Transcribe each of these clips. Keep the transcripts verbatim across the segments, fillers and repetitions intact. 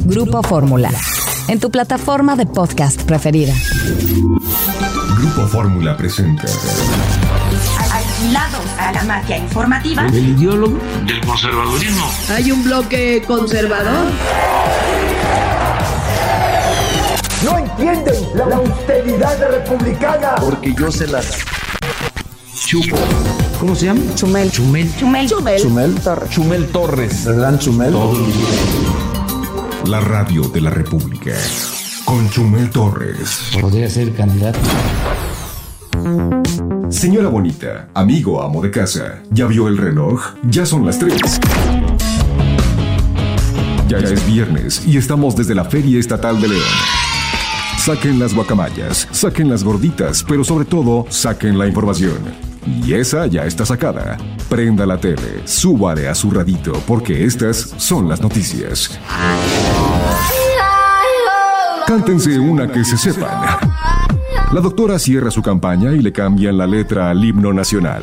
Grupo Fórmula, en tu plataforma de podcast preferida. Grupo Fórmula presenta Alquilados a la mafia informativa. El ideólogo del conservadurismo. Hay un bloque conservador. No entienden la, la austeridad republicana. Porque yo se las chupo. ¿Cómo se llama? Chumel. Chumel. Chumel. Chumel. Chumel Torres. Chumel Torres. ¿Verdad, Chumel? Todos los días. la radio de la República con Chumel Torres. Podría ser candidato. Señora bonita, amigo amo de casa, ¿ya vio el reloj? Ya son las tres. Ya es viernes y estamos desde la Feria Estatal de León. Saquen las guacamayas, saquen las gorditas, pero sobre todo, saquen la información. Y esa ya está sacada. Prenda la tele, súbale a su radito, porque estas son las noticias. Cántense una que se sepan. La doctora cierra su campaña y le cambian la letra al himno nacional.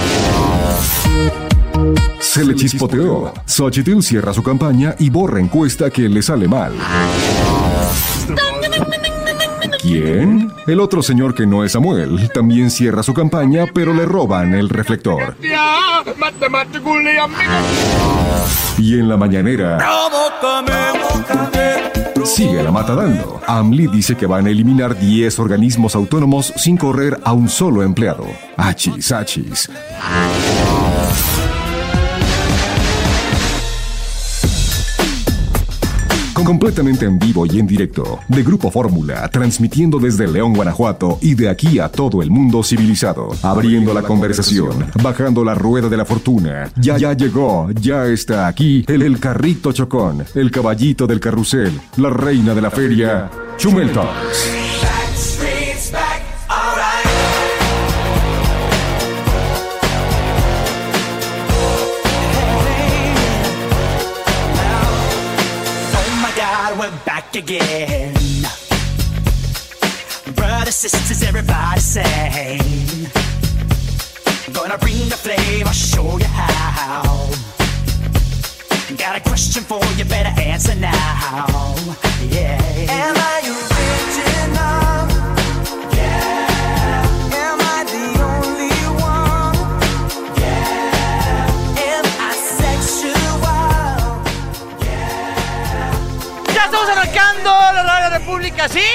Se le chispoteó. Xochitl cierra su campaña y borra encuesta que le sale mal. ¿Quién? El otro señor que no es Samuel también cierra su campaña, pero le roban el reflector. Y en la mañanera sigue la mata dando. AMLI dice que van a eliminar diez organismos autónomos sin correr a un solo empleado. Achis, achis. Completamente en vivo y en directo, de Grupo Fórmula, transmitiendo desde León, Guanajuato, y de aquí a todo el mundo civilizado, abriendo la conversación, bajando la rueda de la fortuna. Ya, ya llegó, ya está aquí, el, el carrito chocón, el caballito del carrusel, la reina de la feria, Chumel Torres. Again, brothers, sisters, everybody sing. Gonna bring the flame, I'll show you how. Got a question for you, better answer now. Yeah. Am I original? Yeah. Am I the only one? Yeah. Am I sexual? Yeah. ¡Ya estamos arrancando la Radio República! ¿Sí?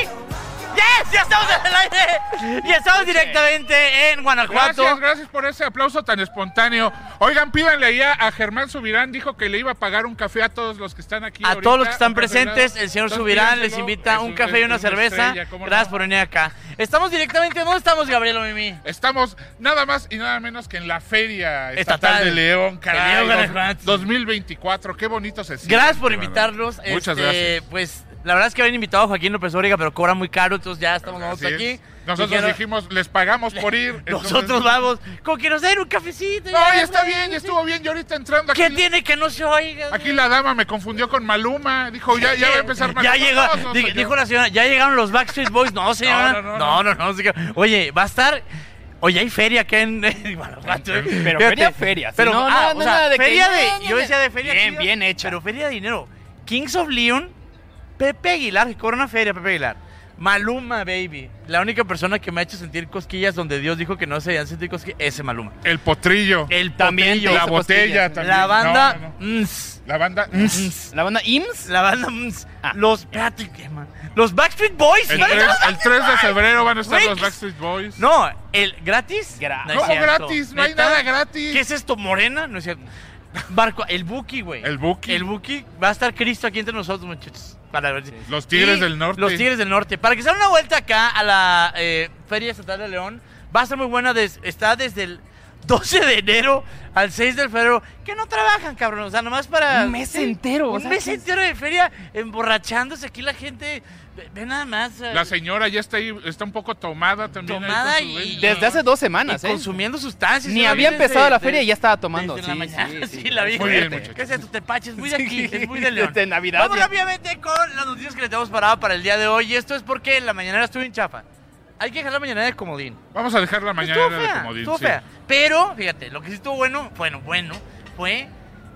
¡Yes! ¡Ya estamos en el aire! Y estamos directamente en Guanajuato. Gracias, gracias por ese aplauso tan espontáneo. Oigan, pídanle allá a Germán Subirán, dijo que le iba a pagar un café a todos los que están aquí A ahorita, todos los que están encarcelados. presentes, el señor Entonces, Subirán les pídanselo, invita es un café y una es una cerveza. estrella, ¿cómo Gracias no? por venir acá. Estamos directamente, ¿dónde estamos, Gabriel o Mimi? Estamos nada más y nada menos que en la Feria Estatal, Estatal de León, caray, de León, dos- Guanajuato. dos mil veinticuatro, qué bonito se siente. Gracias por ¿verdad? invitarnos. Muchas Este, gracias. Pues la verdad es que habían invitado a Joaquín López Dóriga, pero cobra muy caro, entonces ya estamos nosotros Así aquí. es. Nosotros Dijeron, dijimos, les pagamos por ir. entonces- nosotros vamos, como que nos den un cafecito. No, ya, ya está güey, bien, ya sí. estuvo bien. Y ahorita entrando aquí. ¿Qué tiene que no se oiga? Aquí güey? la dama me confundió con Maluma. Dijo, ya, ya va a empezar Ya Maluma. llega, No, no, di- soy yo. dijo la señora, ya llegaron los Backstreet Boys. No, señora. No, no, No, no, no, no. señora. Oye, va a estar. Oye, hay feria acá en, en Guanajuato. ¿eh? Pero Fíjate, feria, feria. sí, Pero, no, ah, no, o no, sea, nada de que- feria no, de. no, no, Yo decía de feria. Bien, chida, bien hecha. Pero feria de dinero. Kings of Leon, Pepe Aguilar, que cobra una feria, Pepe Aguilar. Maluma, baby. La única persona que me ha hecho sentir cosquillas donde Dios dijo que no se debían sentir cosquillas, ese Maluma. El potrillo. El También potrillo. te La hizo botella cosquillas. también. La banda. No, no, no. Ms, La banda. ms, ¿La banda I M S S? La banda. ms, Ah. Los. Espérate, ¿qué, man? Los Backstreet Boys. El ¿vale? tres, el tres de febrero van a estar Güey, los ¿qué- Backstreet Boys. No, el gratis. Gra- No es ¿Cómo cierto. gratis? No hay ¿Neta? nada gratis. ¿Qué es esto, Morena? No es cierto. Barco, el Buki, güey. El Buki. El Buki. Va a estar Cristo aquí entre nosotros, muchachos. Para ver si- Los Tigres Y del Norte. Los Tigres del Norte. Para que se den una vuelta acá a la eh, Feria Estatal de León, va a ser muy buena. Des- está desde el doce de enero al seis de febrero. Que no trabajan, cabrón. O sea, nomás para. Un mes entero, o Un sea, mes que es- entero de feria emborrachándose. Aquí la gente. Ve, ve nada más. eh, La señora ya está ahí, está un poco tomada también. ahí Tomada con su y- baby. Desde hace dos y semanas, ¿eh? consumiendo sustancias. Ni Yo la había vi desde- empezado la de- feria y ya estaba tomando. desde Sí, la mañana. sí, Sí, sí. la vi. Muy bien, Fíjate. muchachos. ¿Qué es tu tepache? Es muy de Sí, aquí, es muy de León. de Navidad Vamos ya. rápidamente con las noticias que le tenemos parada para el día de hoy. Y esto es porque la mañanera estuvo en chafa. Hay que dejar la mañanera de comodín. Vamos a dejar la mañana Estuvo de fea, comodín. estuvo sí. fea. Pero, fíjate, lo que sí estuvo bueno, bueno, bueno, fue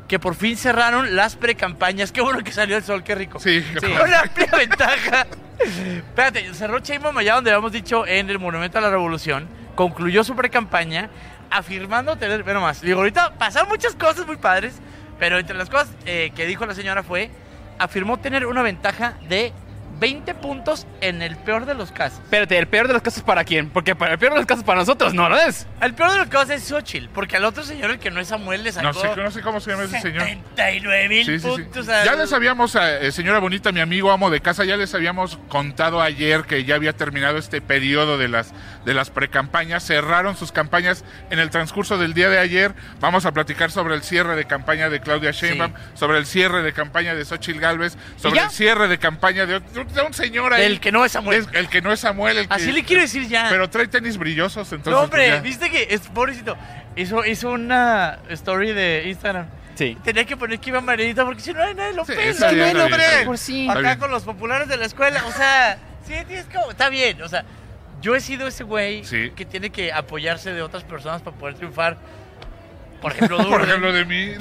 que por fin cerraron las precampañas. Qué bueno que salió el sol, qué rico. Sí, sí. Una amplia ventaja. Espérate, cerró Sheinbaum allá donde habíamos dicho en el Monumento a la Revolución. Concluyó su precampaña afirmando tener... Bueno, más, digo, ahorita pasaron muchas cosas muy padres, pero entre las cosas eh, que dijo la señora fue, afirmó tener una ventaja de veinte puntos en el peor de los casos. Espérate, ¿el peor de los casos para quién? Porque para el peor de los casos para nosotros no lo es. El peor de los casos es Xochitl, porque al otro señor, el que no es Samuel, le sacó... No sé, no sé cómo se llama ese señor. setenta y nueve mil Sí, sí, sí. puntos. Ya al- les habíamos, eh, señora Bonita, mi amigo amo de casa, ya les habíamos contado ayer que ya había terminado este periodo de las, de las precampañas. Cerraron sus campañas en el transcurso del día de ayer. Vamos a platicar sobre el cierre de campaña de Claudia Sheinbaum, Sí. sobre el cierre de campaña de Xochitl Gálvez, sobre ya? el cierre de campaña de, de un señor ahí. El que no es Samuel. Es- el que no es Samuel. El que, Así le quiero decir ya. Pero trae tenis brillosos, entonces... No, hombre, pues ya. viste que es pobrecito. Hizo, hizo una story de Instagram. Sí. Tenía que poner que iba marinita porque si no, nadie lo Sí, pela. está bien, Bueno, está bien, está hombre. bien. Por sí. Está Acá bien. con los populares de la escuela. O sea, sí, tienes que. Está bien. O sea, yo he sido ese güey Sí. que tiene que apoyarse de otras personas para poder triunfar. Por ejemplo, Por Durden. ejemplo, de mí.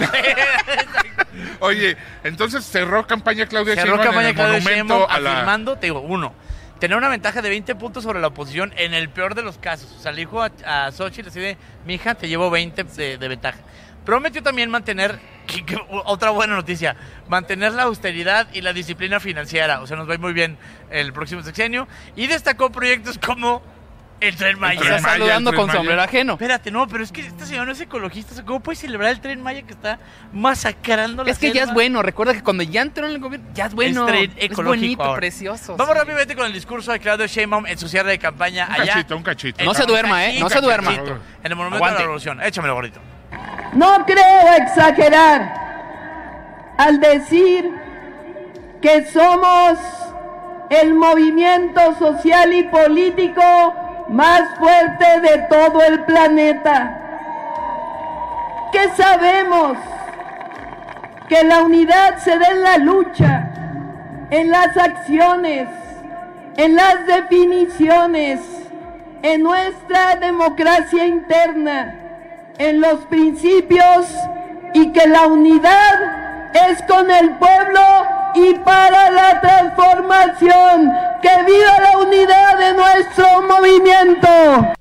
Oye, entonces cerró campaña Claudia Cerró Sheinbaum en campaña el Claudia monumento Sheinbaum a la... afirmando, te digo, uno, tener una ventaja de veinte puntos sobre la oposición en el peor de los casos. O sea, le dijo a, a Xochitl así de, mija, te llevo veinte de, de ventaja. Prometió también mantener, que- que- otra buena noticia, mantener la austeridad y la disciplina financiera. O sea, nos va a ir muy bien el próximo sexenio. Y destacó proyectos como el Tren Maya. Tren Está Maya, saludando el Tren con Maya. sombrero ajeno. Espérate, no, pero es que este señor no es ecologista. O sea, ¿cómo puede celebrar el Tren Maya que está masacrando la Es que ya selva? es bueno. Recuerda que cuando ya entró en el gobierno, ya es bueno. Es tren Es ecológico bonito, ahora. precioso. Vamos sí. rápidamente con el discurso de Claudio Sheinbaum en su cierre de campaña Un allá. cachito, un cachito. No en- se duerma, ¿eh? No se duerma. cachito, en el Monumento Aguante. a la Revolución. Échamelo, gordito. No creo exagerar al decir que somos el movimiento social y político más fuerte de todo el planeta. Que sabemos que la unidad se da en la lucha, en las acciones, en las definiciones, en nuestra democracia interna, en los principios, y que la unidad es con el pueblo y para la transformación. ¡Que viva la unidad de nuestro movimiento!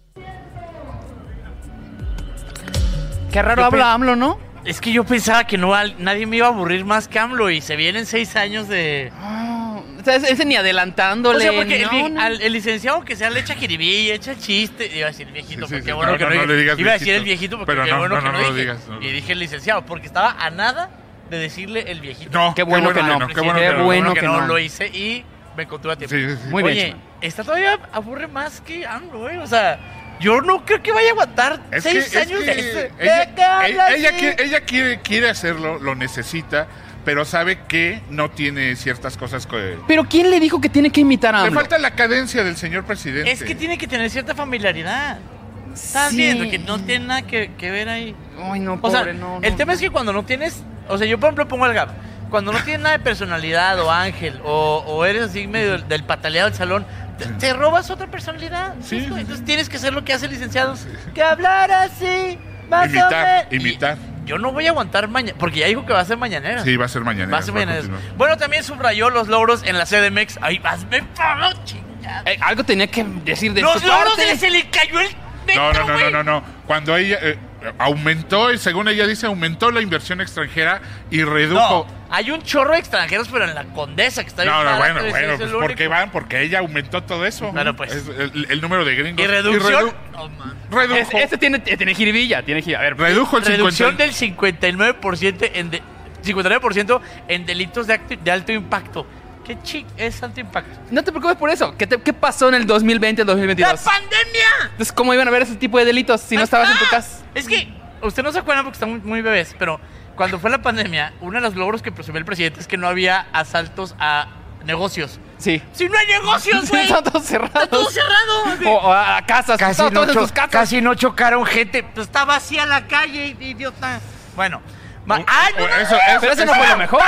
Qué raro Yo habla pe- AMLO, ¿no? Es que yo pensaba que no al- nadie me iba a aburrir más que AMLO y se vienen seis años de... Ah, o sea, ese ni adelantándole. O sea, porque el, no, vie- no. al- el licenciado que sea le echa jiribilla, echa chiste. Iba a decir el viejito, Sí, porque sí, qué sí. bueno No, que no, no, no dije. le digas Iba a decir viejito. el viejito, porque Pero qué no, bueno no, que no, no, no lo dije. digas, no. Y dije el licenciado, porque estaba a nada de decirle el viejito. No, Qué bueno que no. Qué bueno Qué que no. bueno que, que no, no. lo hice y me encontré a tiempo. Sí, sí, sí. Muy bien, Oye, Chema. esta todavía aburre más que AMLO, güey. O sea, yo no creo que vaya a aguantar Es que, seis es años que de este. ella, ¿De qué hablas, ella, ella sí? quiere, ella quiere, quiere hacerlo, lo necesita, pero sabe que no tiene ciertas cosas que... Pero ¿quién le dijo que tiene que imitar a Le AMLO? falta la cadencia del señor presidente. Es que tiene que tener cierta familiaridad. Estás Sí. viendo que no tiene nada que, que ver ahí. Ay, no, O pobre, sea, no, el no. tema es que cuando no tienes, o sea, yo por ejemplo pongo el gap, cuando no tienes nada de personalidad o ángel, o, o eres así medio del, del pataleado del salón, te, te robas otra personalidad. Sí, ¿sí? sí, Entonces sí. tienes que hacer lo que hace el licenciado, que hablar así, más Imitar, o menos. Y imitar. yo no voy a aguantar mañana, porque ya dijo que va a ser mañanera. Sí, va a ser mañana. Va a ser mañanera. Bueno, también subrayó los logros en la C D M X. Ahí vas, me pagó chingada. Eh, algo tenía que decir de Los su logros parte. de se le cayó el No, metro, no, no, güey. no, no, no. Cuando ella eh, aumentó, y según ella dice, aumentó la inversión extranjera y redujo... No, hay un chorro de extranjeros, pero en la Condesa, que está bien No, no, barata, bueno, ese bueno, es pues el ¿por qué único. van? Porque ella aumentó todo eso. Claro, pues. Es el, el número de gringos. ¿Y reducción? redu- No, man. redujo, Es- este tiene, tiene jiribilla, tiene jiribilla. A ver, redujo el Reducción cincuenta... del cincuenta y nueve por ciento en, de- cincuenta y nueve por ciento en delitos de, acto- de alto impacto. ¿Qué chic es alto impacto? no te preocupes por eso. ¿Qué, te- qué pasó en el dos mil veinte, el dos mil ¡La veintidós? pandemia! Entonces, ¿cómo iban a ver ese tipo de delitos si no Ahí estabas en está. tu casa? Es que, usted no se acuerda porque están muy, muy bebés, pero cuando fue la pandemia, uno de los logros que presumió el presidente es que no había asaltos a negocios. Sí. ¡Si no hay negocios, güey! Están todos cerrados. ¡Está todo cerrado! O, o a casas. Casi estaban no, todos en cho- sus casas. casi no chocaron gente. Pues está vacía la calle, idiota. Bueno. Ma- Oh, ¡Ay, no, oh, no! eso- Pero eso no fue lo mejor.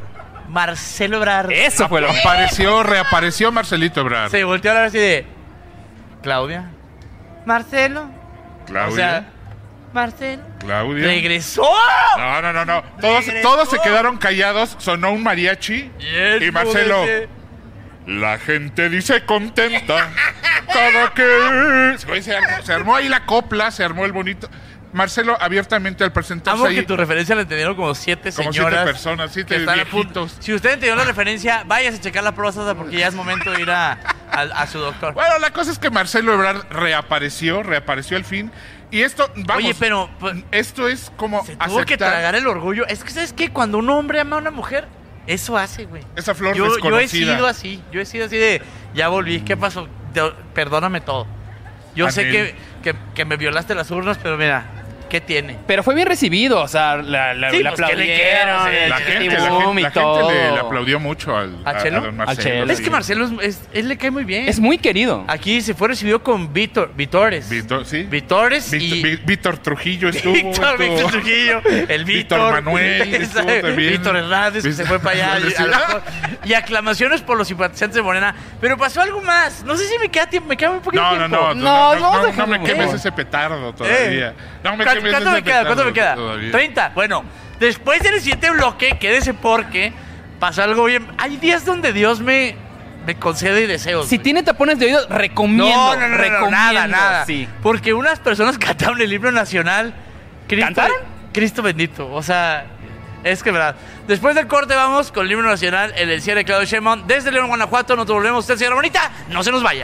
Marcelo Ebrard. Eso fue lo mejor. Apareció, reapareció Marcelito Ebrard. Se volteó a hablar así de... Claudia. Marcelo. Claudia. O sea, Marcelo. Claudia. ¡Regresó! No, no, no, no. Todos, todos se quedaron callados. Sonó un mariachi. Yes, y Marcelo. ese. La gente dice contenta. Cada que. Se armó, se armó ahí la copla, se armó el bonito. Marcelo abiertamente al presentarse Amo ahí. que tu referencia la entendieron como siete Como señoras. siete personas, siete que están a punto. viejitos. Si usted entendió la referencia, váyase a checar la próstata porque ya es momento de ir a, a, a su doctor. Bueno, la cosa es que Marcelo Ebrard reapareció, reapareció al fin. Y esto, vamos. Oye, pero pues, esto es como se tuvo que aceptar tragar el orgullo. Es que, ¿sabes qué? Cuando un hombre ama a una mujer, eso hace, güey. esa flor Yo, yo he desconocida. sido así. Yo he sido así de, ya volví, ¿qué pasó? Te- perdóname todo. Yo sé Amén. que, que, que me violaste las urnas, pero mira, ¿qué tiene? Pero fue bien recibido, o sea, la, la, Sí, la pues, ¿qué le queda? aplaudieron, Sí, el La sí, gente, la boom gente, y la gente todo. le, le aplaudió mucho al, ¿A Chelo? don Marcelo. Al Chelo, Es sí. que Marcelo, es, es- él le cae muy bien. Es muy querido. Aquí se fue recibido con Víctor, Vítores. Víctor, sí. Vítores Víctor, y... Ví- Víctor Trujillo estuvo. Víctor, estuvo- Víctor Trujillo, el Víctor, Víctor Manuel estuvo también. Víctor Hernández que se fue para allá y, a lo mejor- y aclamaciones por los simpatizantes de Morena, pero pasó algo más. No sé si me queda tiempo, me queda muy poquito No, no, tiempo. no, no, No, no, vamos no, no dejando me quemes morir. ese petardo todavía. No me ¿Cuánto, quemes cuánto ese me queda? ¿Cuánto me petardo queda? todavía. treinta. Bueno, después del siguiente bloque, quédese porque pasó algo bien. Hay días donde Dios me, me concede deseos. Si güey. tiene tapones de oído, recomiendo. No, no, no, no, recomiendo, nada, nada. Sí. Porque unas personas cantaron el himno nacional. Cristo, ¿Cantaron? Cristo bendito. O sea, es que verdad. Después del corte vamos con el himno nacional, el del cierre de Claudio Sheinbaum. Desde León, Guanajuato, nos volvemos. Usted, señora bonita, no se nos vaya.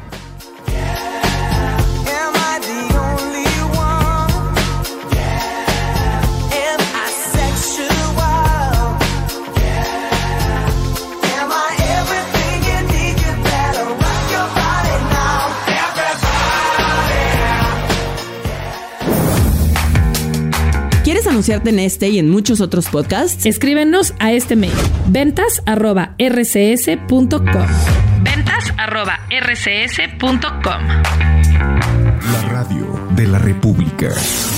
Am I the only one? Am I sexual? Am I everything you need? You better rock your body now. ¿Quieres anunciarte en este y en muchos otros podcasts? Escríbenos a este mail, ventas arroba r c s punto com. ventas arroba r c s punto com. La radio de la República.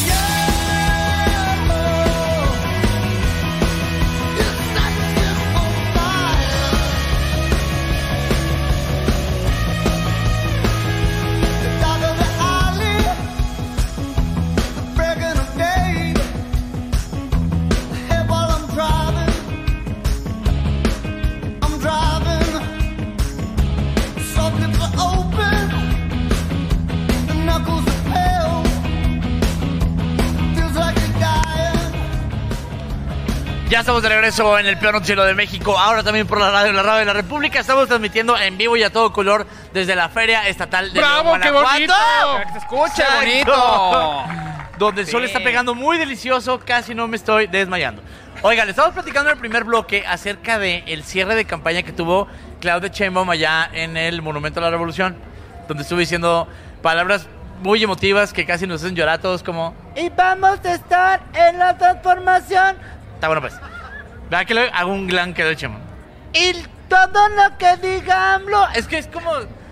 Ya estamos de regreso en el peor noticiero de México, ahora también por la radio, la radio de la República. Estamos transmitiendo en vivo y a todo color desde la Feria Estatal de ¡Bravo, León, qué Guanajuato. bonito! Para que se escuche Exacto. bonito. Donde el sol Sí. está pegando muy delicioso, casi no me estoy desmayando. Oigan, le estamos platicando en el primer bloque acerca del cierre de campaña que tuvo Claudia Sheinbaum allá en el Monumento a la Revolución, donde estuvo diciendo palabras muy emotivas que casi nos hacen llorar a todos, como y vamos a estar en la transformación. Está bueno, pues. Vea que le hago un gran que de Sheinbaum. Y todo lo que diga AMLO. Es que es como...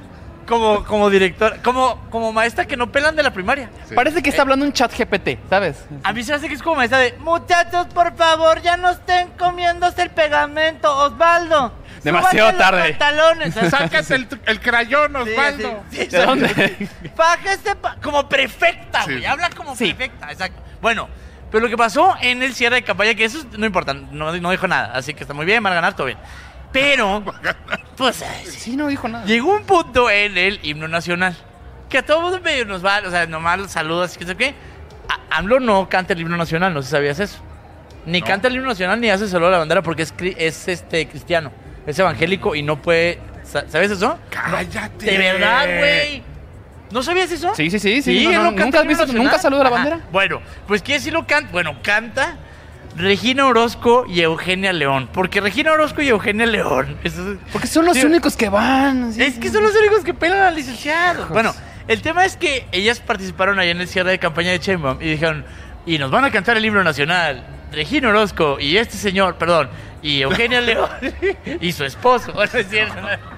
Como, como director, como, como maestra que no pelan de la primaria. Sí. Parece que está hablando un chat G P T, ¿sabes? A mí se me hace que es como maestra de muchachos, por favor, ya no estén comiéndose el pegamento, Osvaldo. Demasiado súbate tarde. Los pantalones. Sácate el, el crayón, Sí, Osvaldo. sí, sí, ¿De dónde? Fájese pa- como prefecta, Sí. güey. Habla como Sí. prefecta, exacto. Bueno, pero lo que pasó en el cierre de campaña, que eso no importa, no, no dijo nada, así que está muy bien, van a ganar, todo bien. Pero, pues, Sí, no dijo nada. llegó un punto en el himno nacional que a todos los medios nos va, o sea, nomás los saludos, así que sé qué. A- AMLO no canta el himno nacional, no sé si sabías eso. Ni No. canta el himno nacional ni hace saludo a la bandera porque es, cri- es este cristiano, es evangélico y no puede. sa- ¿Sabes eso? Cállate. De verdad, güey. ¿No sabías eso? Sí, sí, sí, sí. Sí, no, él no, no canta ¿Nunca el has visto, himno nacional. nunca saluda la Ajá. bandera? Bueno, pues ¿quién sí lo canta? Bueno, canta Regina Orozco y Eugenia León. Porque Regina Orozco y Eugenia León. Eso es- Porque son los Sí. únicos que van. sí. Es que son los únicos que pelan al licenciado. Bueno, el tema es que ellas participaron ahí en el cierre de campaña de Sheinbaum y dijeron, y nos van a cantar el himno nacional, Regina Orozco y este señor, perdón, y Eugenia León y su esposo. Bueno, es cierto.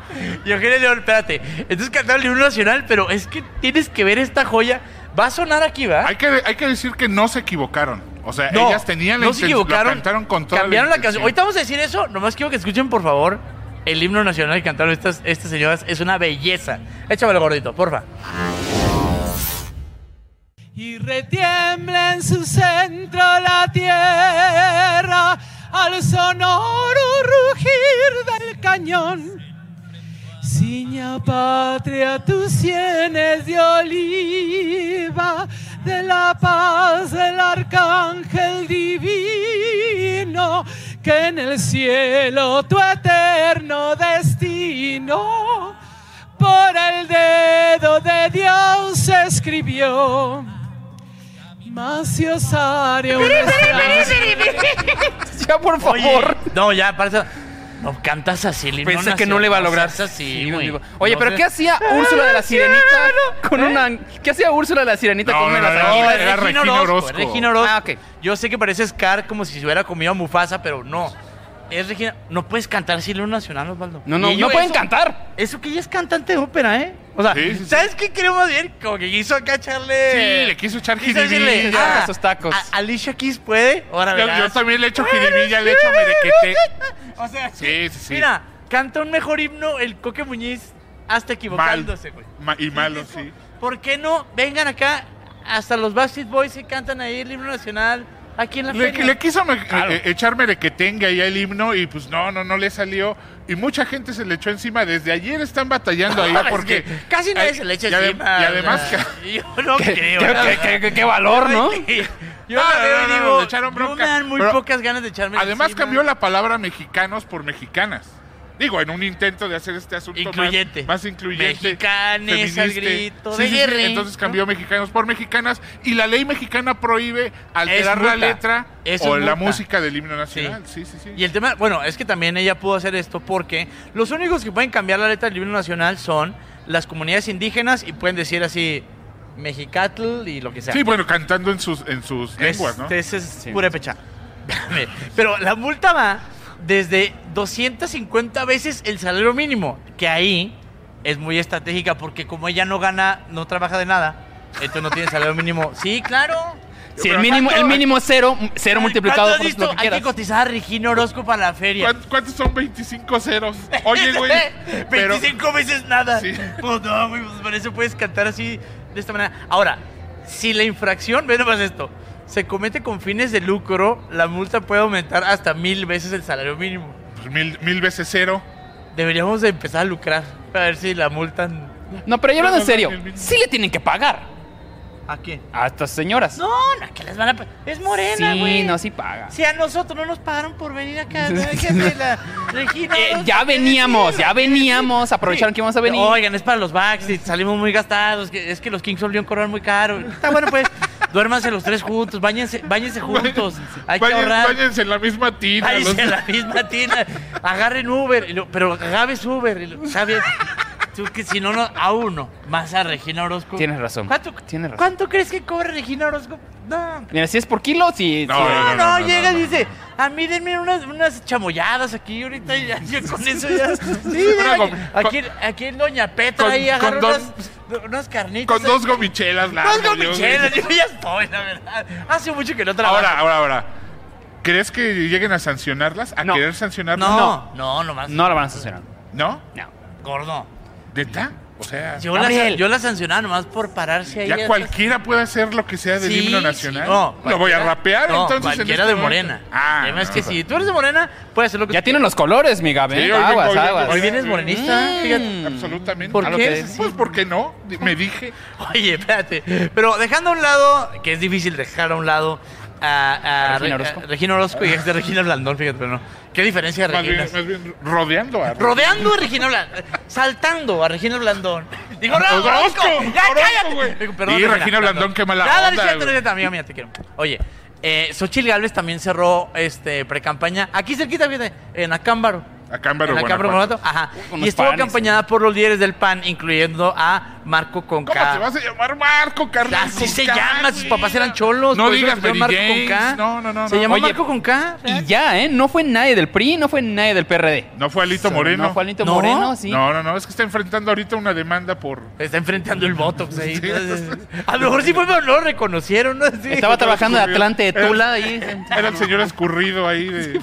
Y Eugenia León, espérate. Entonces cantaron el himno nacional, pero es que tienes que ver esta joya. Va a sonar aquí, ¿va? Hay que, hay que decir que no se equivocaron. O sea, No, ellas tenían la no se intención- equivocaron. la cantaron con toda Cambiaron la, intención. canción. Ahorita vamos a decir eso. Nomás quiero que escuchen, por favor, el himno nacional que cantaron estas, estas señoras. Es una belleza. Échamelo, gordito, porfa. y retiembla en su centro la tierra al sonoro rugir del cañón. Ciña patria tus sienes de oliva, de la paz del arcángel divino, que en el cielo tu eterno destino por el dedo de Dios se escribió. Macio Osario. Ya, por favor. Oye, no, ya, parece... No cantas así, el himno Pensé que no le iba a lograr. No así, Sí, güey. digo, Oye, No pero sé. ¿qué hacía Úrsula de la Sirenita con una... ¿Qué hacía Úrsula de la Sirenita No, con una no, de las no, amigas? era Regina Orozco. Regina Orozco. Ah, ok. Yo sé que parece Scar como si se hubiera comido a Mufasa, pero no. Es Regina. No puedes cantar así el himno nacional, Osvaldo. No, no, Y ello- no pueden eso- cantar. Eso que ella es cantante de ópera, ¿eh? O sea, Sí, sí, sí. ¿sabes qué creo más bien? Como que quiso acá echarle... Sí, le quiso echar quiso decirle, jiribilla. ah, esos tacos. a- Alicia Keys puede. Ahora Yo, verás. yo también le echo jiribilla, le echo merequete. O sea, Sí, sí, sí. mira, canta un mejor himno el Coque Muñiz hasta equivocándose, güey. Ma- y malo, sí. ¿Por qué no vengan acá hasta los Backstreet Boys y cantan ahí el himno nacional aquí en la Le, feria? le quiso me- Claro. eh, echar merequetengue ahí al himno y pues no, no, no le salió. Y mucha gente se le echó encima. Desde ayer están batallando ahí No, es porque... que casi nadie Ay, se le echa y adem- encima. Y además... o sea, que- yo no ¿Qué, creo. qué- la qué- verdad. qué- qué valor, ¿no? Yo No, la no, veo no, y no, digo, le echaron no bronca. me dan muy Pero pocas ganas de echarme Además encima. cambió la palabra mexicanos por mexicanas. Digo, en un intento de hacer este asunto Incluyente. más, más incluyente. Mexicanes al feminista. grito Sí, de sí, sí. guerra, Entonces ¿no? cambió mexicanos por mexicanas y la ley mexicana prohíbe alterar multa. la letra Eso o es la multa. música del himno nacional. Sí, sí, sí. Y el tema, bueno, es que también ella pudo hacer esto porque los únicos que pueden cambiar la letra del himno nacional son las comunidades indígenas y pueden decir así Mexicatl y lo que sea. Sí, bueno, cantando en sus, en sus lenguas, ¿no? Ese es Sí. purépecha. Pero la multa va desde doscientas cincuenta veces el salario mínimo, que ahí es muy estratégica porque como ella no gana, no trabaja de nada, entonces no tiene salario mínimo. Sí, claro. Si el mínimo, el mínimo es cero, cero multiplicado ¿Cuánto has por visto? lo que Hay que quieras. cotizar a Regina Orozco para la feria. ¿Cuántos, cuántos son veinticinco ceros? Oye, güey. pero- veinticinco veces nada. Sí. Pues no, güey, pues por eso puedes cantar así, de esta manera. Ahora, si la infracción, ve nomás esto, se comete con fines de lucro, la multa puede aumentar hasta mil veces el salario mínimo. Pues mil, mil veces cero. Deberíamos de empezar a lucrar, a ver si la multan. No, pero ya hablando en No, no, serio, no, el mismo. sí le tienen que pagar ¿A quién? a estas señoras. No, no, que les van a pagar. Es morena, Sí, güey. no, sí paga. Si a nosotros no nos pagaron por venir acá, ¿no? Hay que hacer la Regina Eh, Orozco, ya ¿qué veníamos, decir? ya veníamos, aprovecharon Sí. que íbamos a venir. Oigan, es para los Backstreet, salimos muy gastados, que- es que los Kings of Leon cobran muy caro. Está bueno, pues, duérmanse los tres juntos, báñense, báñense juntos. Hay que Vayan- ahorrar. Váyanse en la misma tina. Váyanse los- en la misma tina. Agarren Uber, y lo- pero agarres Uber. y lo- ¿Sabes? Tú que si no, no, a uno. Más a Regina Orozco. Tienes razón. ¿Cuánto, Tienes razón. ¿Cuánto crees que cobra Regina Orozco? No. Mira, si es por kilo, sí. No, sí. No, no, no, no, llega no, y no. dice, a mí denme unas, unas chamoyadas aquí ahorita y ya, yo con eso ya. Sí, Una aquí, gom- aquí, aquí en Doña Petra con- ahí agarra con unas, unas carnitas. Con dos gomichelas largas. Dos yo, gomichelas, güey. yo ya estoy, la verdad. Hace mucho que no trabajo. Ahora, ahora, ahora. ¿Crees que lleguen a sancionarlas? ¿A No. querer sancionarlas? No, no, nomás. No la van a sancionar. ¿No? No. Gordo. ¿Neta? O sea, Yo la, Gabriel. yo la sancionaba nomás por pararse ahí. ya atrás. cualquiera puede hacer lo que sea del Sí, himno nacional. sí, no, Lo voy a cualquiera- rapear no, entonces. en Cualquiera este de momento. morena. Ah, Además no, que pues. si tú eres de morena, puedes hacer lo que Ya tú tienen los colores, mi Gabe. Sí, hoy aguas, vengo, hoy aguas. vengo, Hoy vienes Mm. morenista, fíjate. Absolutamente. ¿Por A lo qué que- es así? Pues porque no, me dije. Oye, espérate. Pero dejando a un lado, que es difícil dejar a un lado a, a, Regina Re- Orozco. a Regina Orozco y es de Regina Blandón, fíjate, pero no. ¿Qué diferencia de Más bien, Regina? más bien rodeando a Rodeando a Regina Blandón, saltando a Regina Blandón. Digo, no, Orozco, Orozco, ya Orozco, cállate. güey. Digo, Y Regina Blandón, qué mala Nada, onda, no es cierto, no es güey. cierto, amiga mía, te quiero. Oye, eh, Xochitl Gálvez también cerró este pre-campaña, aquí cerquita, fíjate, en Acámbaro. Acámbaro, En Acámbaro, Guanajuato. Guanajuato. Ajá. Unos Y estuvo panes, acompañada por los líderes del P A N, incluyendo a Marco Conca. ¿Cómo te vas a llamar Marco, Carlos? Así se llama, sus papás eran cholos. No por eso digas le pusieron Mary Marco con James. K. No, no, no, Se no. llama Oye, Marco con K. Y ya, ¿eh? No fue nadie del P R I, no fue nadie del P R D. No fue Alito Moreno. No fue Alito ¿No? Moreno, sí. No, no, no, es que está enfrentando ahorita una demanda por... Está enfrentando el Botox ahí. Entonces, a lo mejor sí fue, pero no lo reconocieron, ¿no? Sí. Estaba trabajando de escurrido. Atlante de Tula ahí. Era el señor escurrido ahí de...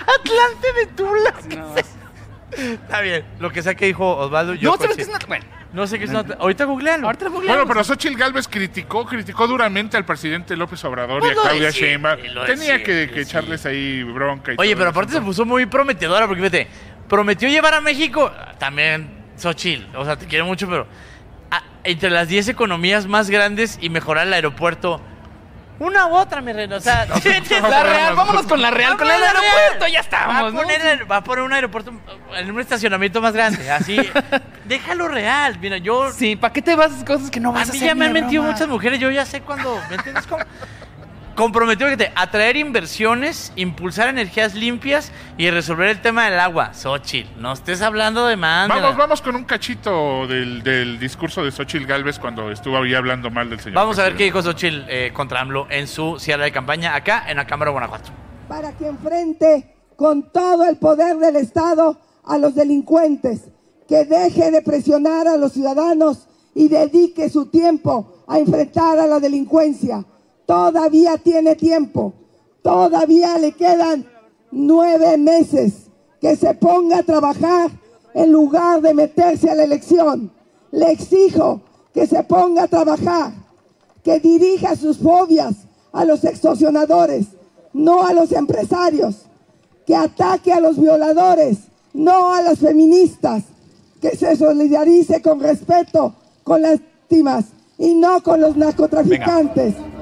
Atlante de Tula. No, Está bien, lo que sea que dijo Osvaldo, yo No, ¿sabes qué coincido. es una... Bueno, No sé qué es una... Ahorita googlealo. Ahorita Bueno, pero Xochitl Gálvez criticó, criticó duramente al presidente López Obrador pues y a Claudia Sheinbaum. Tenía que, que echarles ahí bronca y Oye, todo pero eso. aparte se puso muy prometedora, porque fíjate, prometió llevar a México, también Xochitl, o sea, te quiero mucho, pero a, entre las diez economías más grandes y mejorar el aeropuerto. Una u otra, mi reina. O sea, no, no, la real, vámonos con la real, con el aeropuerto, ya estamos. Va a, poner ¿no? el, va a poner un aeropuerto en un estacionamiento más grande, así. Déjalo real. Mira, yo. Sí, ¿para qué te vas a esas cosas que no vas a, a mí hacer? ya me han mentido broma. muchas mujeres, yo ya sé cuándo. ¿Me entiendes cómo? Comprometió que te atraer inversiones, impulsar energías limpias y resolver el tema del agua. Xochitl, no estés hablando de más. Vamos, vamos con un cachito del, del discurso de Xochitl Gálvez cuando estuvo ahí hablando mal del señor. Vamos a ver qué dijo Xochitl eh, contra AMLO en su cierre de campaña acá en la Cámara de Guanajuato. Para que enfrente con todo el poder del Estado a los delincuentes, que deje de presionar a los ciudadanos y dedique su tiempo a enfrentar a la delincuencia. Todavía tiene tiempo, todavía le quedan nueve meses, que se ponga a trabajar en lugar de meterse a la elección. Le exijo que se ponga a trabajar, que dirija sus fobias a los extorsionadores, no a los empresarios, que ataque a los violadores, no a las feministas, que se solidarice con respeto con las víctimas y no con los narcotraficantes. Venga.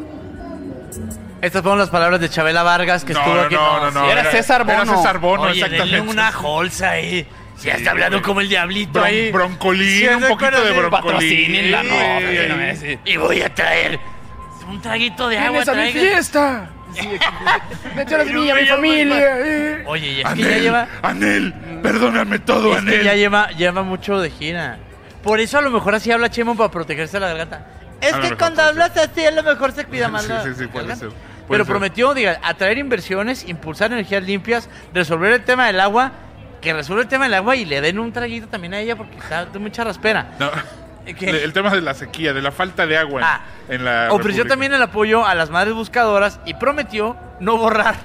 Estas fueron las palabras de Chabela Vargas, que no, estuvo no, aquí. No, no, no. Sí, era, era César Bono. Era César Bono, Oye, exactamente. denle una bolsa ahí. Sí, ya está hablando güey. Como el diablito Bron, ahí. Broncolín, sí, un poquito de broncolín. Patrocínenla, no, sí, sí. Y voy a traer un traguito de agua. ¡Vienes a mi fiesta! ¡Vete a la semilla, mi familia! Oye, y es Anel, que ya lleva... Anel, perdóname todo, es Anel. Que ya lleva, lleva mucho de gira. Por eso a lo mejor así habla Chemo para protegerse la garganta. Es que cuando hablas así a lo mejor se cuida más sí, la sí, sí, puede ser. Pero ser. prometió, diga, atraer inversiones, impulsar energías limpias, resolver el tema del agua, que resuelva el tema del agua y le den un traguito también a ella porque está de mucha raspera. No. ¿Qué? El tema de la sequía, de la falta de agua ah, en, en la ofreció también el apoyo a las madres buscadoras y prometió no borrar.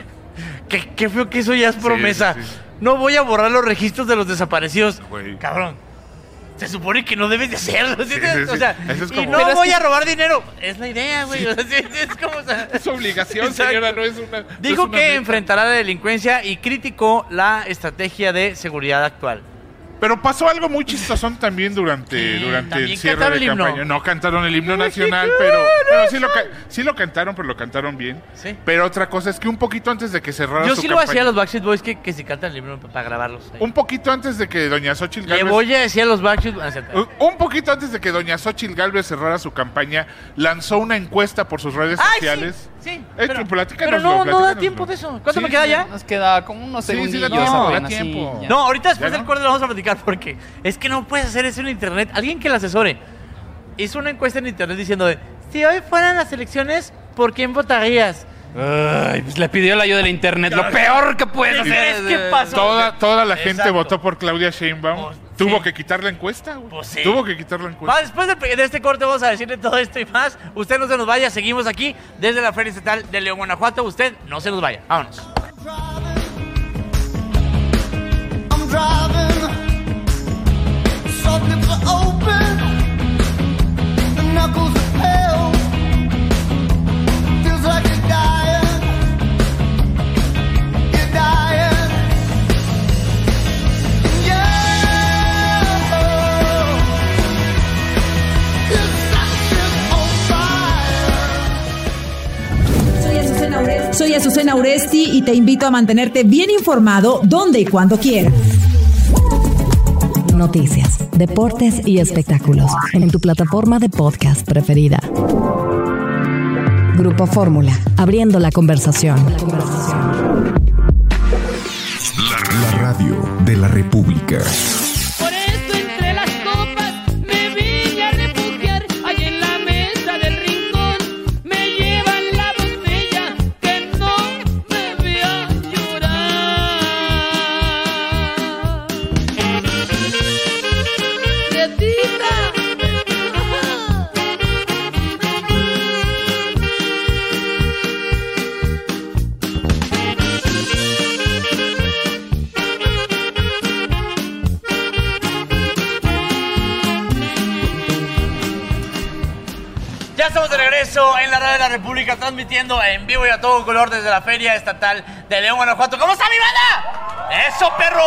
qué, qué feo que eso ya es promesa. Sí, sí, sí. No voy a borrar los registros de los desaparecidos. Wey. Cabrón. Se supone que no debes de hacerlo. ¿sí? Sí, sí, o sea, es como... y no Pero voy es que... a robar dinero. Es la idea, güey. Sí. O sea, sí, es como... O sea... Es obligación, Exacto. señora, no es una... Dijo no es una que meta. enfrentará la delincuencia y criticó la estrategia de seguridad actual. Pero pasó algo muy chistosón también durante, sí, durante el cierre de el campaña. No cantaron el himno nacional, pero, pero sí, lo, sí lo cantaron, pero lo cantaron bien. ¿Sí? Pero otra cosa es que un poquito antes de que cerrara Yo su sí campaña... lo hacía a los Backstreet Boys que, que si cantan el himno para grabarlos. Ahí. Un poquito antes de que doña Xochitl Gálvez... Le voy a decir a los Backstreet Boys... Un, un poquito antes de que doña Xochitl Gálvez cerrara su campaña, lanzó una encuesta por sus redes Ay, sociales. Sí, sí. Eh, pero, pero no, no da tiempo de eso. ¿Cuánto sí, me queda sí, ya? Nos queda como unos segundos. Sí, sí, da tiempo, da tiempo. Así, no, ahorita después del corte lo vamos a platicar porque es que no puedes hacer eso en internet. Alguien que la asesore hizo una encuesta en internet diciendo de, si hoy fueran las elecciones, ¿por quién votarías? Ay, pues le pidió la ayuda de la internet. Lo peor que puedes hacer. ¿Qué pasó? Toda, toda la gente Exacto. votó por Claudia Sheinbaum. Pues, Tuvo sí. que quitar la encuesta, güey. Pues sí. Tuvo que quitar la encuesta. Va, después de, de este corte vamos a decirle todo esto y más. Usted no se nos vaya, seguimos aquí desde la Feria Estatal de León, Guanajuato. Usted no se nos vaya. Vámonos. I'm driving, soft lips are open, the knuckles are pale, feels like you're dying, you're dying, yeah, your suction's on fire. Soy Azucena Uresti. Soy Azucena Uresti y te invito a mantenerte bien informado donde y cuando quieras. Noticias, deportes y espectáculos en tu plataforma de podcast preferida. Grupo Fórmula, abriendo la conversación. La, la radio de la República. Por eso entre las copas me vine a refugiar. Allí en la mesa del rincón me llevan la botella que no me vea llorar. Ya estamos de regreso en la Radio de la República, transmitiendo en vivo y a todo color desde la Feria Estatal de León, Guanajuato. ¿Cómo está mi banda? ¡Eso, perro!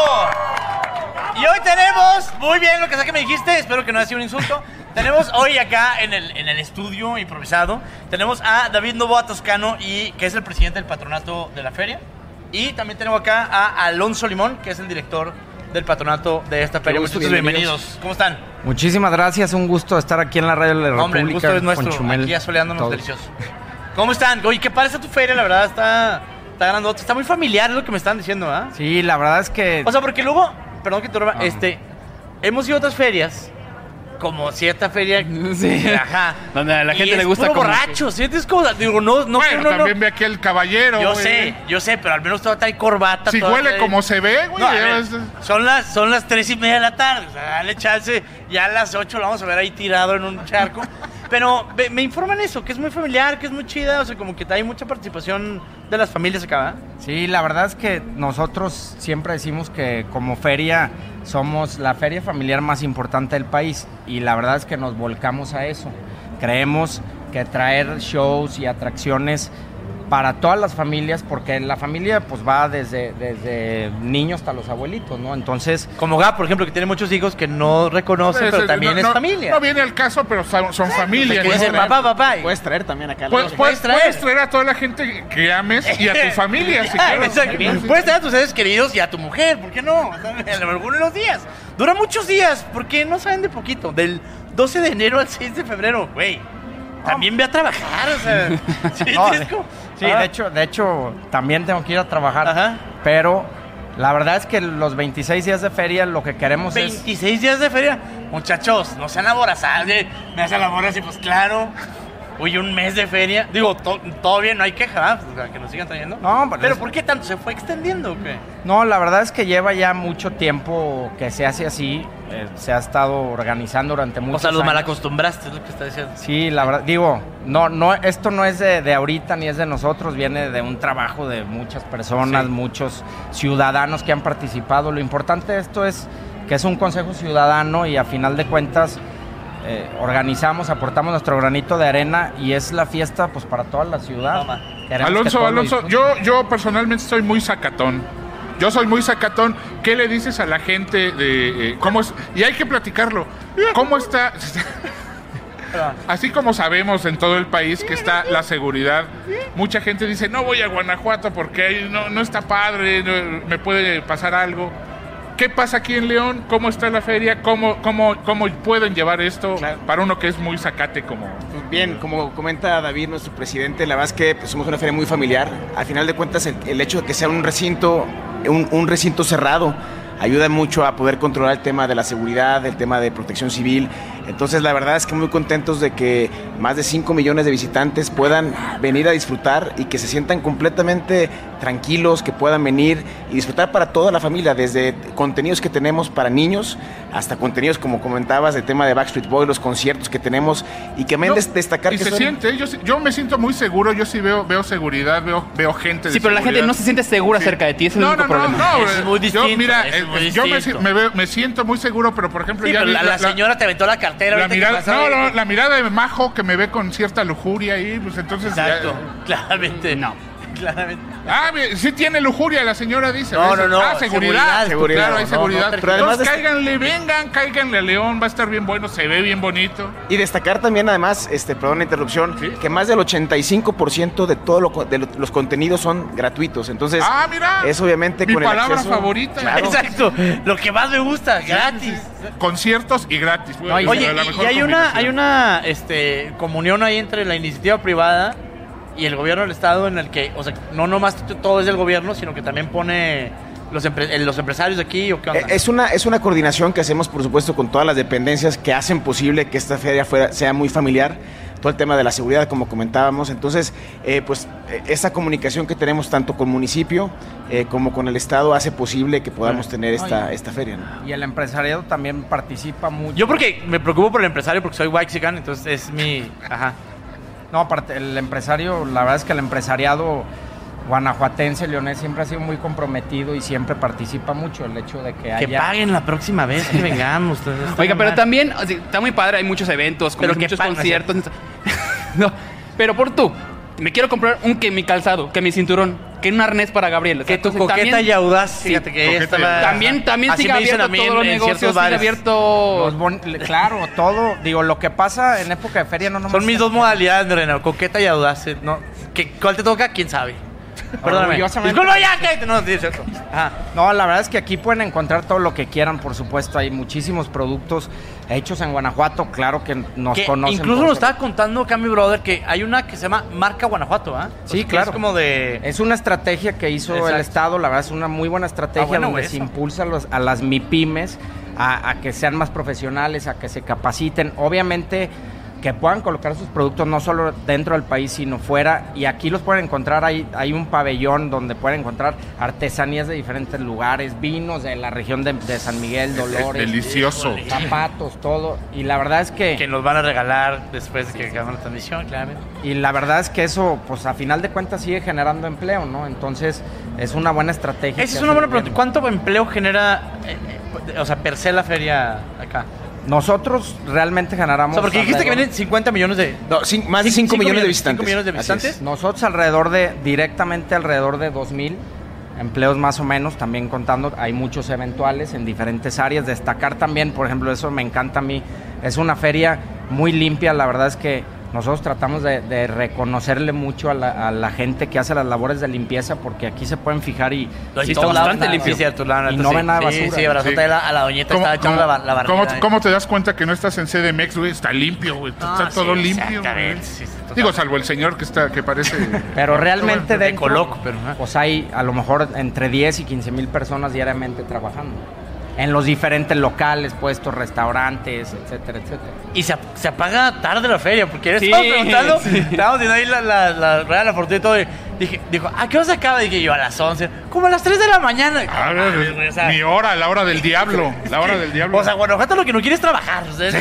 Y hoy tenemos, muy bien lo que sé que me dijiste, espero que no haya sido un insulto. Tenemos hoy acá en el, en el estudio improvisado, tenemos a David Novoa Toscano, y, que es el presidente del patronato de la feria. Y también tenemos acá a Alonso Limón, que es el director del patronato de esta feria. Muchos bienvenidos. bienvenidos. ¿Cómo están? Muchísimas gracias, un gusto estar aquí en la Radio de la República. Hombre, el gusto es nuestro, Chumel, aquí asoleándonos todo. Delicioso. ¿Cómo están? Oye, ¿qué parece tu feria? La verdad está, está grandota, está muy familiar, es lo que me están diciendo, ¿ah? ¿eh? Sí, la verdad es que... O sea, porque luego, perdón que te roba, ah. este, hemos ido a otras ferias, como cierta feria, sí. Ajá, donde a la gente y le gusta como borracho, que... ¿sí? Es como, digo, no, no, bueno, no, también no. ve aquí el caballero. Yo güey. sé, yo sé, pero al menos todo trae corbata. Si huele trae... como se ve, güey. No, ver, son las, son las tres y media de la tarde, o sea, dale chance, ya a las ocho lo vamos a ver ahí tirado en un charco. Pero me, me informan eso, que es muy familiar, que es muy chida, o sea, como que hay mucha participación de las familias acá, ¿verdad? Sí, la verdad es que nosotros siempre decimos que como feria somos la feria familiar más importante del país, y la verdad es que nos volcamos a eso. Creemos que traer shows y atracciones para todas las familias, porque la familia pues va desde, desde niños hasta los abuelitos, ¿no? Entonces... Como Gab, por ejemplo, que tiene muchos hijos que no reconoce, pues, pero también no, es no, familia. No viene el caso, pero son, son familia. Puedes ser papá, papá. Puedes traer también acá. Puedes, puedes, traer? puedes traer a toda la gente que ames y a tu familia. Si quieres. Puedes traer a tus seres queridos y a tu mujer, ¿por qué no? Algunos de los días. Dura muchos días, porque no saben de poquito. Del doce de enero al seis de febrero, güey. También ve a trabajar, o sea. Sí, no, es como, sí de hecho, de hecho, también tengo que ir a trabajar. Ajá. Pero la verdad es que los veintiséis días de feria lo que queremos veintiséis es... veintiséis días de feria. Muchachos, no sean aborazados. Me hacen aborazos y pues claro. Uy, un mes de feria. Digo, to, todo bien, no hay queja, ¿eh? Que nos sigan trayendo. No, pero, pero ¿por qué tanto? ¿Se fue extendiendo o qué? No, la verdad es que lleva ya mucho tiempo que se hace así. Eh, se ha estado organizando durante muchos años. O sea, los mal acostumbraste, es lo que está diciendo. Sí, la verdad, digo, no, no, esto no es de, de ahorita ni es de nosotros, viene de un trabajo de muchas personas, sí. Muchos ciudadanos que han participado. Lo importante de esto es que es un consejo ciudadano y a final de cuentas... Eh, organizamos, aportamos nuestro granito de arena y es la fiesta pues para toda la ciudad. Alonso, Alonso, yo, yo personalmente soy muy sacatón. Yo soy muy sacatón. ¿Qué le dices a la gente de eh, cómo es? Y hay que platicarlo. ¿Cómo está? Así como sabemos en todo el país que está la seguridad, mucha gente dice no voy a Guanajuato porque ahí no, no está padre, no, me puede pasar algo. ¿Qué pasa aquí en León? ¿Cómo está la feria? ¿Cómo, cómo, cómo pueden llevar esto claro. para uno que es muy zacate como...? Bien, como comenta David, nuestro presidente, la verdad es que pues, somos una feria muy familiar. Al final de cuentas, el, el hecho de que sea un recinto, un, un recinto cerrado, ayuda mucho a poder controlar el tema de la seguridad, el tema de protección civil. Entonces, la verdad es que muy contentos de que más de cinco millones de visitantes puedan venir a disfrutar y que se sientan completamente tranquilos, que puedan venir y disfrutar para toda la familia, desde contenidos que tenemos para niños hasta contenidos, como comentabas, el tema de Backstreet Boys, los conciertos que tenemos y que me no, destacar y que se son... siente, yo, yo me siento muy seguro, yo sí veo, veo seguridad, veo, veo gente de Sí, pero seguridad. la gente no se siente segura sí. cerca de ti, ese no, es el único no, problema. No, no, es muy distinto. Yo, mira, es muy yo distinto. me, me, veo, me siento muy seguro, pero por ejemplo... Sí, ya pero vi, la, la señora la, te aventó la cartera. La mirada, pasó, no, no, la mirada de Majo que me ve con cierta lujuria ahí, pues entonces... Exacto, ya, claramente no. Claramente. Ah, sí tiene lujuria, la señora dice. No, no, no. Ah, seguridad. seguridad claro, hay no, seguridad. No, pero además Entonces, cáiganle, vengan, cáiganle a León, va a estar bien bueno, se ve bien bonito. Y destacar también, además, este, perdón la interrupción, ¿sí? que más del ochenta y cinco por ciento de todos lo, de lo, los contenidos son gratuitos. Entonces, ah, mira, es obviamente mi con el palabra acceso, favorita. Claro. Exacto, lo que más me gusta, gratis. Conciertos y gratis. No, y, oye, y, y hay una, hay una este, comunión ahí entre la iniciativa privada y el gobierno del estado en el que, o sea, no nomás todo es del gobierno, sino que también pone los, empre- los empresarios de aquí, ¿o qué onda? Es una, es una coordinación que hacemos, por supuesto, con todas las dependencias que hacen posible que esta feria fuera, sea muy familiar. Todo el tema de la seguridad, como comentábamos. Entonces, eh, pues, esa comunicación que tenemos tanto con el municipio eh, como con el estado hace posible que podamos tener esta, esta feria, ¿no? Y el empresariado también participa mucho. Yo porque me preocupo por el empresario porque soy Waxican, entonces es mi... Ajá. No, aparte, el empresario, la verdad es que el empresariado guanajuatense, leonés, siempre ha sido muy comprometido y siempre participa mucho. El hecho de que haya... Que paguen la próxima vez que vengamos. Oiga, pero también, o sea, está muy padre, hay muchos eventos, como muchos conciertos. No, pero por tú, me quiero comprar un que mi calzado, que mi cinturón, que un arnés para Gabriel. O sea, Que tu entonces, coqueta también- y audaz, sí, fíjate que ella coqueta está y la- También, también Así sigue me dicen abierto a mí todos en- los en negocios, ciertos sigue bares. abierto... Los bon- claro, todo. Digo, lo que pasa en época de feria no nomás... Son mis dos modalidades, René, coqueta y audaz. eh, ¿no? ¿Qué, ¿Cuál te toca? ¿Quién sabe? Perdóname. Orgullosamente. Disculpa, ya, cállate. No, sí, es cierto. Ajá. No, la verdad es que aquí pueden encontrar todo lo que quieran, por supuesto. Hay muchísimos productos hechos en Guanajuato, claro que nos Que conocen. incluso por nos ser- estaba contando acá mi brother que hay una que se llama Marca Guanajuato, ¿ah? Sí, Es claro. como de... Es una estrategia que hizo Exacto. el Estado, la verdad es una muy buena estrategia Ah, bueno, donde eso. se impulsa a, los- a las MIPYMES a, a que sean más profesionales, a que se capaciten. Obviamente que puedan colocar sus productos no solo dentro del país, sino fuera. Y aquí los pueden encontrar, hay, hay un pabellón donde pueden encontrar artesanías de diferentes lugares, vinos de la región de, de San Miguel, Dolores. Delicioso. Zapatos, todo. Y la verdad es que... Que nos van a regalar después de que acabamos la transmisión, claramente. Y la verdad es que eso, pues a final de cuentas sigue generando empleo, ¿no? Entonces es una buena estrategia. Esa que es una hace buena el pregunta. gobierno. ¿Cuánto empleo genera, eh, eh, o sea, per se la feria acá? Nosotros realmente O generamos... sea, porque dijiste que alrededor- vienen cincuenta millones de... No, cin- más de cinco millones de visitantes. cinco millones de Así es. visitantes. Nosotros alrededor de, directamente alrededor de dos mil empleos más o menos, también contando, hay muchos eventuales en diferentes áreas. Destacar también, por ejemplo, eso me encanta a mí, es una feria muy limpia, la verdad es que nosotros tratamos de, de reconocerle mucho a la, a la gente que hace las labores de limpieza, porque aquí se pueden fijar y... No, y y todos está lados bastante nada, limpio, cierto. La y neta, no sí. ven nada de Sí, basura. sí, abrazota Sí. a la, a la doñeta, ¿Cómo, estaba echando cómo- la, bar- la cómo- barrera. cómo te das cuenta que no estás en C D M X, güey? Está limpio, güey. Ah, Está todo sí, limpio, güey. exactamente, sí, sí, totalmente. Digo, salvo el señor que está que parece... Pero realmente De dentro, coloco, pero, ajá. pues hay a lo mejor entre diez y quince mil personas diariamente trabajando en los diferentes locales, puestos, restaurantes, etcétera, etcétera. Y se, se apaga tarde la feria, porque le Sí, estaba preguntando, sí. estábamos viendo ahí la, la, la rueda de la fortuna y todo, y dije, dijo, ¿a qué hora se acaba? Dije yo, a las once, como a las tres de la mañana. A ver, Ah, güey, o sea, mi hora, la hora del diablo. La hora del diablo. O sea, Guanajuato lo que no quiere es trabajar. O sea, es que,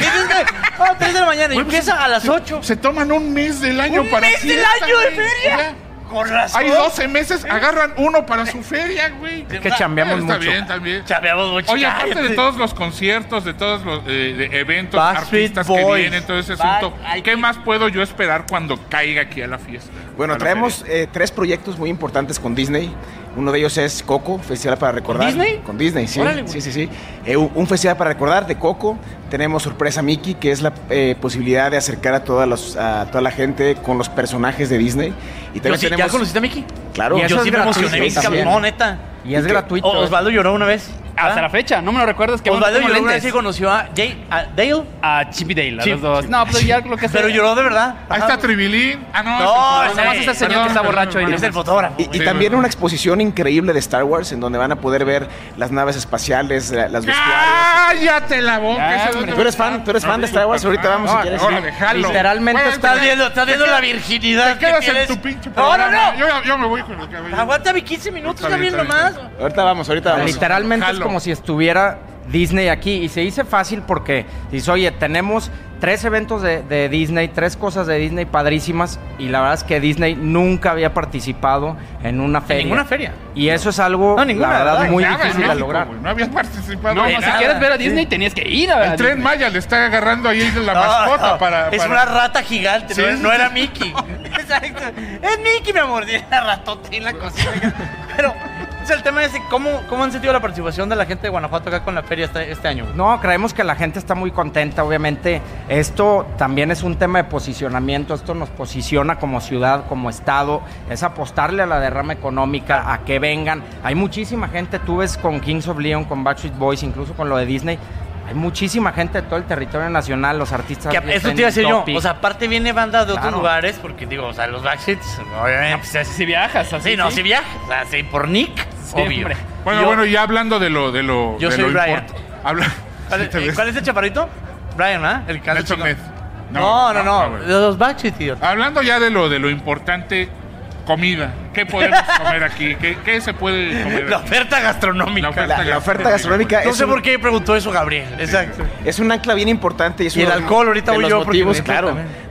a las tres de la mañana y Güey, pues, empieza a las ocho. Se toman un mes del año ¿Un para mes del fiesta, año de güey. feria? Ya. Con razón. Hay doce meses, agarran uno para su feria, güey. Es que chambeamos Está mucho. bien, también. Chambeamos mucho. Oye, aparte cállate. de todos los conciertos, de todos los eh, de eventos, Backstreet artistas que Boys. vienen, todo ese Back- asunto, hay ¿qué que- más puedo yo esperar cuando caiga aquí a la fiesta? Bueno, A la traemos feria? eh, tres proyectos muy importantes con Disney. Uno de ellos es Coco, Festival para Recordar. Disney? Con Disney, sí. Órale, güey. sí, sí, sí. Eh, un un festival para recordar de Coco. Tenemos Sorpresa Mickey, que es la eh, posibilidad de acercar a toda, los, a toda la gente con los personajes de Disney. Y Yo también sí, ¿Ya tenemos... conociste a Mickey? Claro. Y eso Yo es sí me gratuito emocioné, bien, también. cabrón, no, neta. Y es ¿Y qué? gratuito. O- Osvaldo lloró una vez. Hasta la fecha, no me lo recuerdas que Osvaldo tengo lloró una vez lentes. y conoció a, Jay, a Dale. A Chip y Dale, a Chip, los dos. Chip. No, pero ya lo que sea. Pero lloró de verdad. Ahí está Tribilín. Ah, no. No, ese- ese- nada más es el señor perdón, que está perdón, borracho ahí. perdón. Es el fotógrafo. Y, y Sí, también bueno. una exposición increíble de Star Wars, en donde van a poder ver las naves espaciales, la- las vestuarios. ¡Cállate la boca! Ya, ese hombre. dónde ¿Tú eres está? fan? ¿Tú eres fan de Star Wars? Ahorita vamos si No, quieres. ahora déjalo. Literalmente Bueno, Estás te- viendo, estás viendo te la quedas- virginidad Te quedas que en tienes. tu pinche No, no, programa. no. Yo, ya- yo me voy con el cabello. Aguántame quince minutos Está bien, también está bien, nomás. Ahorita vamos, ahorita vamos. Literalmente Jalo. es como si estuviera Disney aquí. Y se dice fácil porque dices, oye, tenemos tres eventos de, de Disney, tres cosas de Disney padrísimas. Y la verdad es que Disney nunca había participado en una feria. ninguna feria. Y eso es algo, No, ninguna, la verdad, ¿verdad? muy Estaba en difícil de México, lograr. güey, no habías participado. No, en si nada. quieres ver a Disney tenías que ir a ver a El Tren Disney. Maya le está agarrando ahí la No, mascota no, para, Es para- una rata gigante, Sí, no, sí, no sí. era Mickey. Exacto. Es Mickey, mi amor. Tiene la ratota en la cocina. Pero, o sea, el tema es cómo, cómo han sentido la participación de la gente de Guanajuato acá con la feria este, este año. No, creemos que la gente está muy contenta, obviamente. Esto también es un tema de posicionamiento, esto nos posiciona como ciudad, como estado, es apostarle a la derrama económica, a que vengan. Hay muchísima gente, tú ves con Kings of Leon, con Backstreet Boys, incluso con lo de Disney, hay muchísima gente de todo el territorio nacional, los artistas... Que de eso te iba a decir yo. Topic. O sea, aparte viene banda de otros Claro. lugares, porque digo, o sea, los Backstreets, obviamente. Pues así si viajas, así. sí, no, si viajas. O sea, sí, por Nick, obvio. Siempre. Bueno, Yo- bueno, ya hablando de lo de lo Yo de soy lo Brian. import- Habla... ¿Cuál, Sí, te eh, ves. ¿Cuál es el chaparrito? Brian, ¿verdad? El que hace Nelson chico. Ned. No, no, no. bueno. De los Backstreet, tío. Hablando ya de lo de lo importante, comida. ¿Qué podemos comer aquí? ¿Qué, qué se puede comer? La aquí? oferta gastronómica. La oferta La, la oferta gastronómica No es, sé un, por qué preguntó eso Gabriel. Exacto. es un ancla bien importante. Y, es Y el uno de- alcohol, ahorita de voy los yo porque motivos, me claro, también.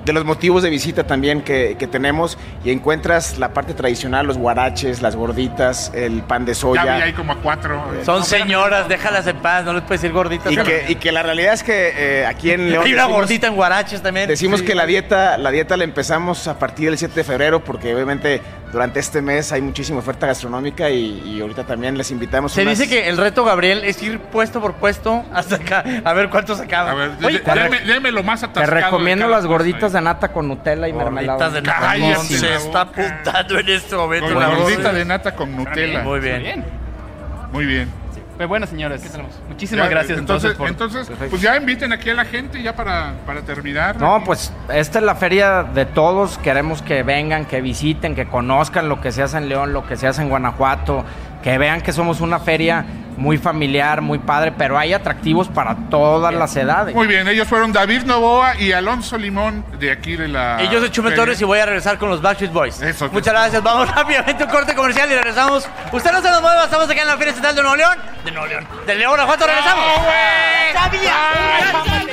de los motivos de visita también que, que tenemos, y encuentras la parte tradicional, los guaraches, las gorditas, el pan de soya. Ya vi ahí como a cuatro. Son no, señoras, déjalas en paz, no les puedes decir gorditas. Y que, y que la realidad es que eh, aquí en León... Hay una decimos, gordita en guaraches también. Decimos sí. que la dieta, la dieta la empezamos a partir del siete de febrero, porque obviamente durante este mes hay muchísima oferta gastronómica y, y ahorita también les invitamos. Se unas... dice que el reto, Gabriel, es ir puesto por puesto hasta acá, a ver cuántos acaba. A ver, Oye, déme, déme lo más atascado. Te recomiendo las gorditas cosa, de nata con Nutella y mermelada. Gorditas de nata. Cállate, No, se está apuntando en este momento. Con la la voz. gordita de nata con Nutella. Muy bien. Muy bien. Muy bien. Pues bueno, señores, muchísimas Ya, gracias entonces, entonces, por... entonces pues ya inviten aquí a la gente ya para, para terminar. No, pues esta es la feria de todos. Queremos que vengan, que visiten, que conozcan lo que se hace en León, lo que se hace en Guanajuato, que vean que somos una feria muy familiar, muy padre, pero hay atractivos para todas las edades. Muy bien, ellos fueron David Novoa y Alonso Limón de aquí de la... Y yo soy Chumel Torres y voy a regresar con los Backstreet Boys. Eso, Muchas gracias. Vamos rápidamente a un corte comercial y regresamos. Usted no se nos mueva, estamos acá en la Feria Estatal de Nuevo León. De Nuevo León. De León, Guanajuato, regresamos. ¡Sabía!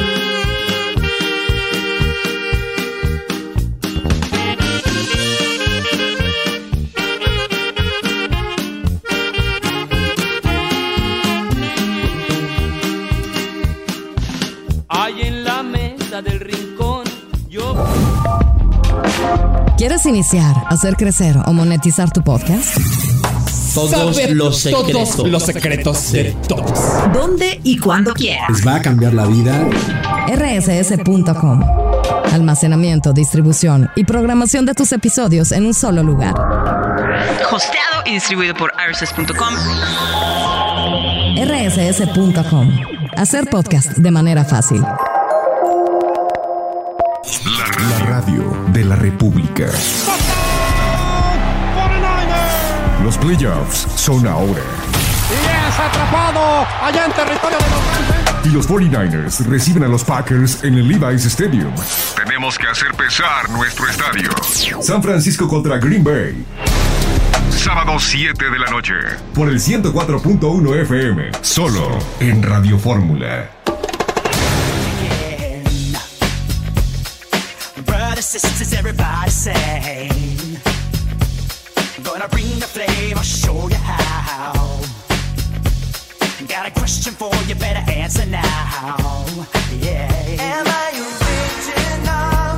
Hay en la mesa del rincón, yo... ¿Quieres iniciar, hacer crecer o monetizar tu podcast? Todos Saber los secretos. todos los secretos de todos. ¿Dónde y cuándo quieras? Les va a cambiar la vida. R S S punto com. Almacenamiento, distribución y programación de tus episodios en un solo lugar. Hosteado y distribuido por R S S punto com. R S S punto com. Hacer podcast de manera fácil. La radio de la República. Los playoffs son ahora. Y es atrapado allá en territorio de Los Ángeles. Y los cuarenta y nueve ers reciben a los Packers en el Levi's Stadium. Tenemos que hacer pesar nuestro estadio. San Francisco contra Green Bay. Sábado siete de la noche. Por el ciento cuatro punto uno F M. Solo en Radio Fórmula. Brothers, sisters, everybody sing. Gonna bring the flame, I'll show you how. Got a question for you, better answer now. Yeah. Am I original?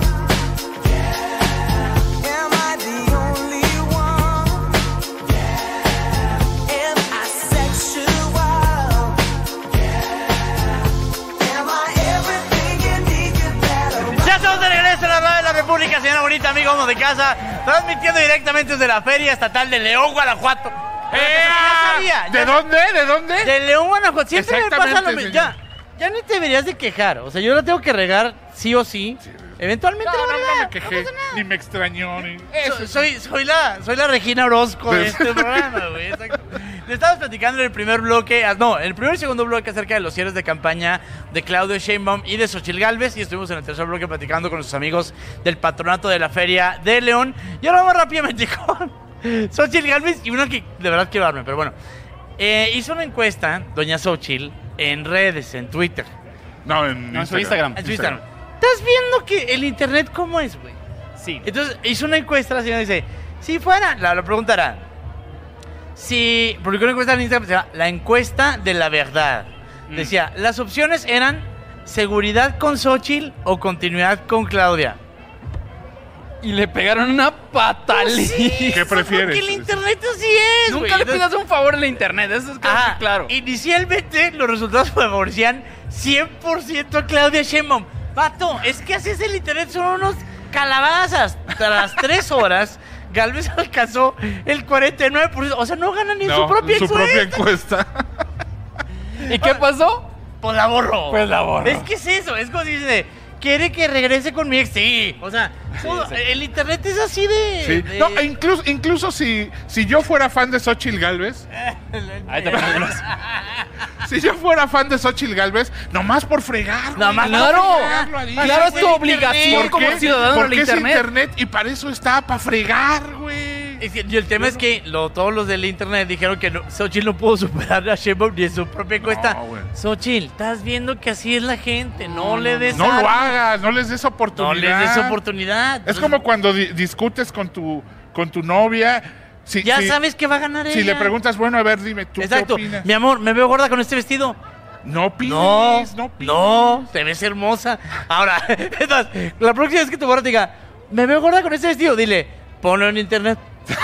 Yeah. Am I the only one? Yeah. Am I sexual? Yeah. Am I everything you need to better? Ya estamos de regreso en la radio de la República, señora bonita, amigo, vamos de casa, transmitiendo directamente desde la Feria Estatal de León, Guanajuato. Eh, sabía, ¿De ya, dónde? ¿De dónde? De León, Guanajuato. Siempre me pasa lo mismo. señor. Ya, ya ni te deberías de quejar. O sea, yo la tengo que regar sí o sí. sí. Eventualmente no, la no, verdad, no me quejé, no ni me extrañó. Ni... So, soy, soy, la, soy la Regina Orozco de este programa, güey. Le estabas platicando en el primer bloque, no, en el primer y segundo bloque acerca de los cierres de campaña de Claudio Sheinbaum y de Xochitl Gálvez, y estuvimos en el tercer bloque platicando con nuestros amigos del patronato de la Feria de León. Y ahora vamos rápidamente con Xochitl Gálvez y una que de verdad quiero darme, pero bueno. Eh, hizo una encuesta, doña Xochitl, en redes, en Twitter. No, en, no, en su Instagram. En su Instagram. ¿Estás viendo que el internet cómo es, güey? Sí. Entonces hizo una encuesta, la señora dice, si fuera, la, la pregunta era, si, publicó una encuesta en Instagram, se llama La Encuesta de la Verdad. Mm. Decía, las opciones eran seguridad con Xochitl o continuidad con Claudia. Y le pegaron una patalía. Sí, ¿qué prefieres? Porque el internet así es, Nunca güey. le pidas un favor en la internet, eso es Ajá, claro. Inicialmente los resultados favorecían cien por ciento a Claudia Sheinbaum. Vato, es que así es el internet, son unos calabazas. Tras tres horas, Gálvez alcanzó el cuarenta y nueve por ciento. O sea, no ganan ni en no, su propia su encuesta. propia encuesta. ¿Y qué pasó? Pues la borró. Pues la borró. Es que es eso, es como si dice, ¿quiere que regrese con mi ex? Sí. O sea, sí, todo, sí. El internet es así de... Sí. de... No, incluso, incluso si, si yo fuera fan de Xochitl Gálvez... Ahí te ponemos. Si yo fuera fan de Xochitl Gálvez, nomás por fregar. Nomás claro, ahí. claro, es tu obligación como ciudadano Porque del internet. es internet y para eso está, para fregar, güey. Es que, y el tema es que lo, todos los del internet dijeron que no, Xochitl no pudo superar a Sheinbaum ni en su propia encuesta. No, Xochitl, estás viendo que así es la gente, no, no le des No algo. lo hagas, no les des oportunidad. No les des oportunidad. Es Entonces, como cuando di- discutes con tu, con tu novia. Si, ya si- sabes que va a ganar Si ella. le preguntas, bueno, a ver, dime, ¿tú Exacto. qué opinas? Mi amor, me veo gorda con este vestido. No opines, No, no opines. no, te ves hermosa. Ahora, entonces, la próxima vez que tu gorda te diga, me veo gorda con este vestido, dile, ponlo en internet.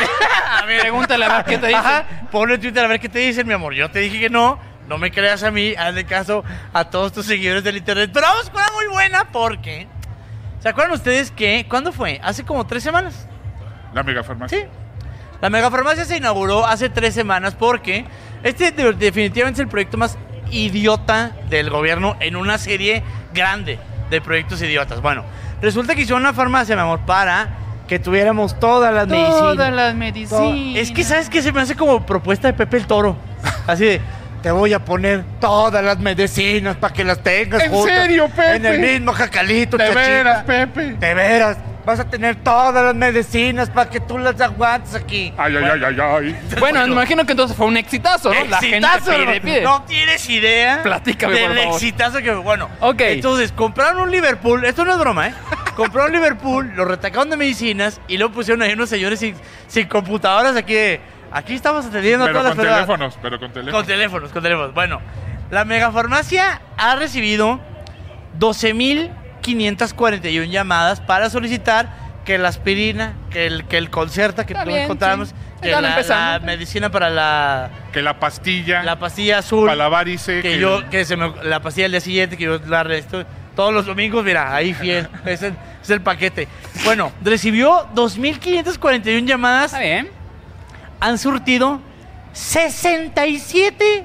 A ver, pregúntale a ver qué te dicen. Ajá, ponlo en Twitter a ver qué te dicen, mi amor. Yo te dije que no, no me creas a mí, hazle caso a todos tus seguidores del internet. Pero vamos con una muy buena porque, ¿se acuerdan ustedes que, cuándo fue? Hace como tres semanas. La megafarmacia. Sí. La megafarmacia se inauguró hace tres semanas porque este de- definitivamente es el proyecto más idiota del gobierno en una serie grande de proyectos idiotas. Bueno, resulta que hicieron una farmacia, mi amor, para que tuviéramos todas las medicinas. Todas las medicinas. Es que, ¿sabes qué? Se me hace como propuesta de Pepe el Toro. Así de, te voy a poner todas las medicinas para que las tengas ¿En juntas, serio, Pepe? en el mismo jacalito, De chachita. veras, Pepe. De veras. Vas a tener todas las medicinas para que tú las aguantes aquí. Ay, ay, ay, ay, ay. Bueno, me imagino que entonces fue un exitazo, ¿no? La gente Exitazo, pide, hermano. pide. No tienes idea. Platícame, del por favor. exitazo que bueno. Ok. Entonces, compraron un Liverpool. Esto no es broma, ¿eh? Compraron Liverpool, lo retacaron de medicinas y luego pusieron ahí unos señores sin, sin computadoras aquí de, aquí estamos atendiendo Pero a todas con las personas. teléfonos, pero con teléfonos. Con teléfonos, con teléfonos. Bueno, la megafarmacia ha recibido doce mil quinientas cuarenta y una llamadas para solicitar que la aspirina, que el, que el Concerta, que Está no bien, encontramos, sí. que Están la, empezando. la medicina para la, Que la pastilla. la pastilla azul, Para la varice. que yo, que se me, la pastilla del día siguiente, que yo la resto, todos los domingos, mira, ahí fiel, es el, es el paquete. Bueno, recibió dos mil quinientas cuarenta y una llamadas. Está bien. Han surtido sesenta y siete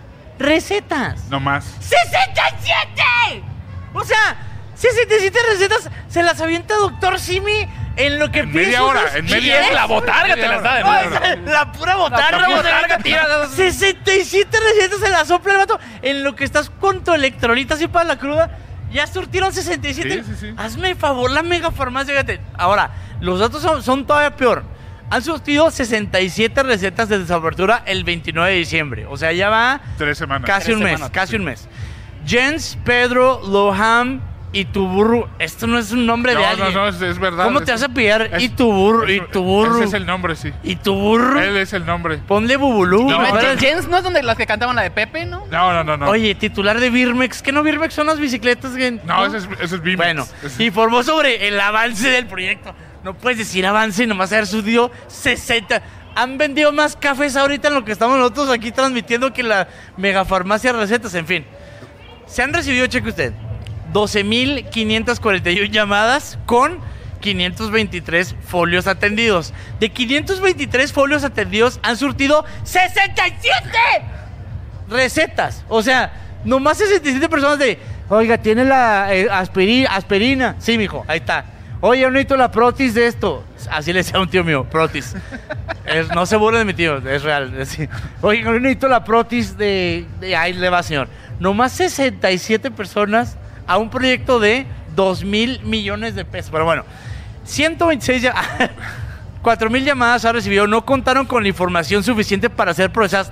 recetas. No más. ¡sesenta y siete! O sea, sesenta y siete recetas se las avienta Doctor Simi en lo que En piensa media hora, unos en media diez. hora. La botarga te las da de No, nuevo. esa- la pura botarga. La botarga. botarga tira- sesenta y siete recetas se las sopla el vato en lo que estás con tu electrolita así para la cruda. Ya surtieron sesenta y siete. Sí, sí, sí. Hazme el favor, la mega farmacia, fíjate. Ahora, los datos son, son todavía peor. Han surtido sesenta y siete recetas desde su apertura el veintinueve de diciembre. O sea, ya va Tres semanas. casi Tres un mes, semanas, casi sí. un mes. Jens, Pedro, Loham y Tuburu. Esto no es un nombre de No, alguien. no, no, es, es verdad. ¿Cómo Es- te vas a pillar es- Ituburu? es- Ituburu. Ese es el nombre, sí. Ituburu. Él es el nombre. Ponle Bubulú. No, ¿me no, acuerdas? Jens, ¿no es donde las que cantaban la de Pepe, no? No, no, no, no. Oye, titular de Birmex. ¿Qué no Birmex son las bicicletas? Que, No, ese es, ese es Bimex. Bueno, Ese- informó sobre el avance del proyecto. No puedes decir avance y nomás haber subido sesenta. Han vendido más cafés ahorita en lo que estamos nosotros aquí transmitiendo que la megafarmacia recetas, en fin. Se han recibido, cheque usted, doce mil quinientas cuarenta y una llamadas con quinientos veintitrés folios atendidos. De quinientos veintitrés folios atendidos han surtido sesenta y siete recetas. O sea, nomás sesenta y siete personas de, oiga, ¿tiene la eh, aspiri- aspirina? Sí, mijo, ahí está. Oye, yo necesito la protis de esto. Así le decía a un tío mío, protis. Es- no se burle de mi tío, es real. es decir, Oye, yo necesito la protis de, de... Ahí le va, señor. Nomás sesenta y siete personas a un proyecto de dos mil millones de pesos. Pero bueno, ciento veintiséis... ya- cuatro mil llamadas ha recibido. No contaron con la información suficiente para ser procesadas.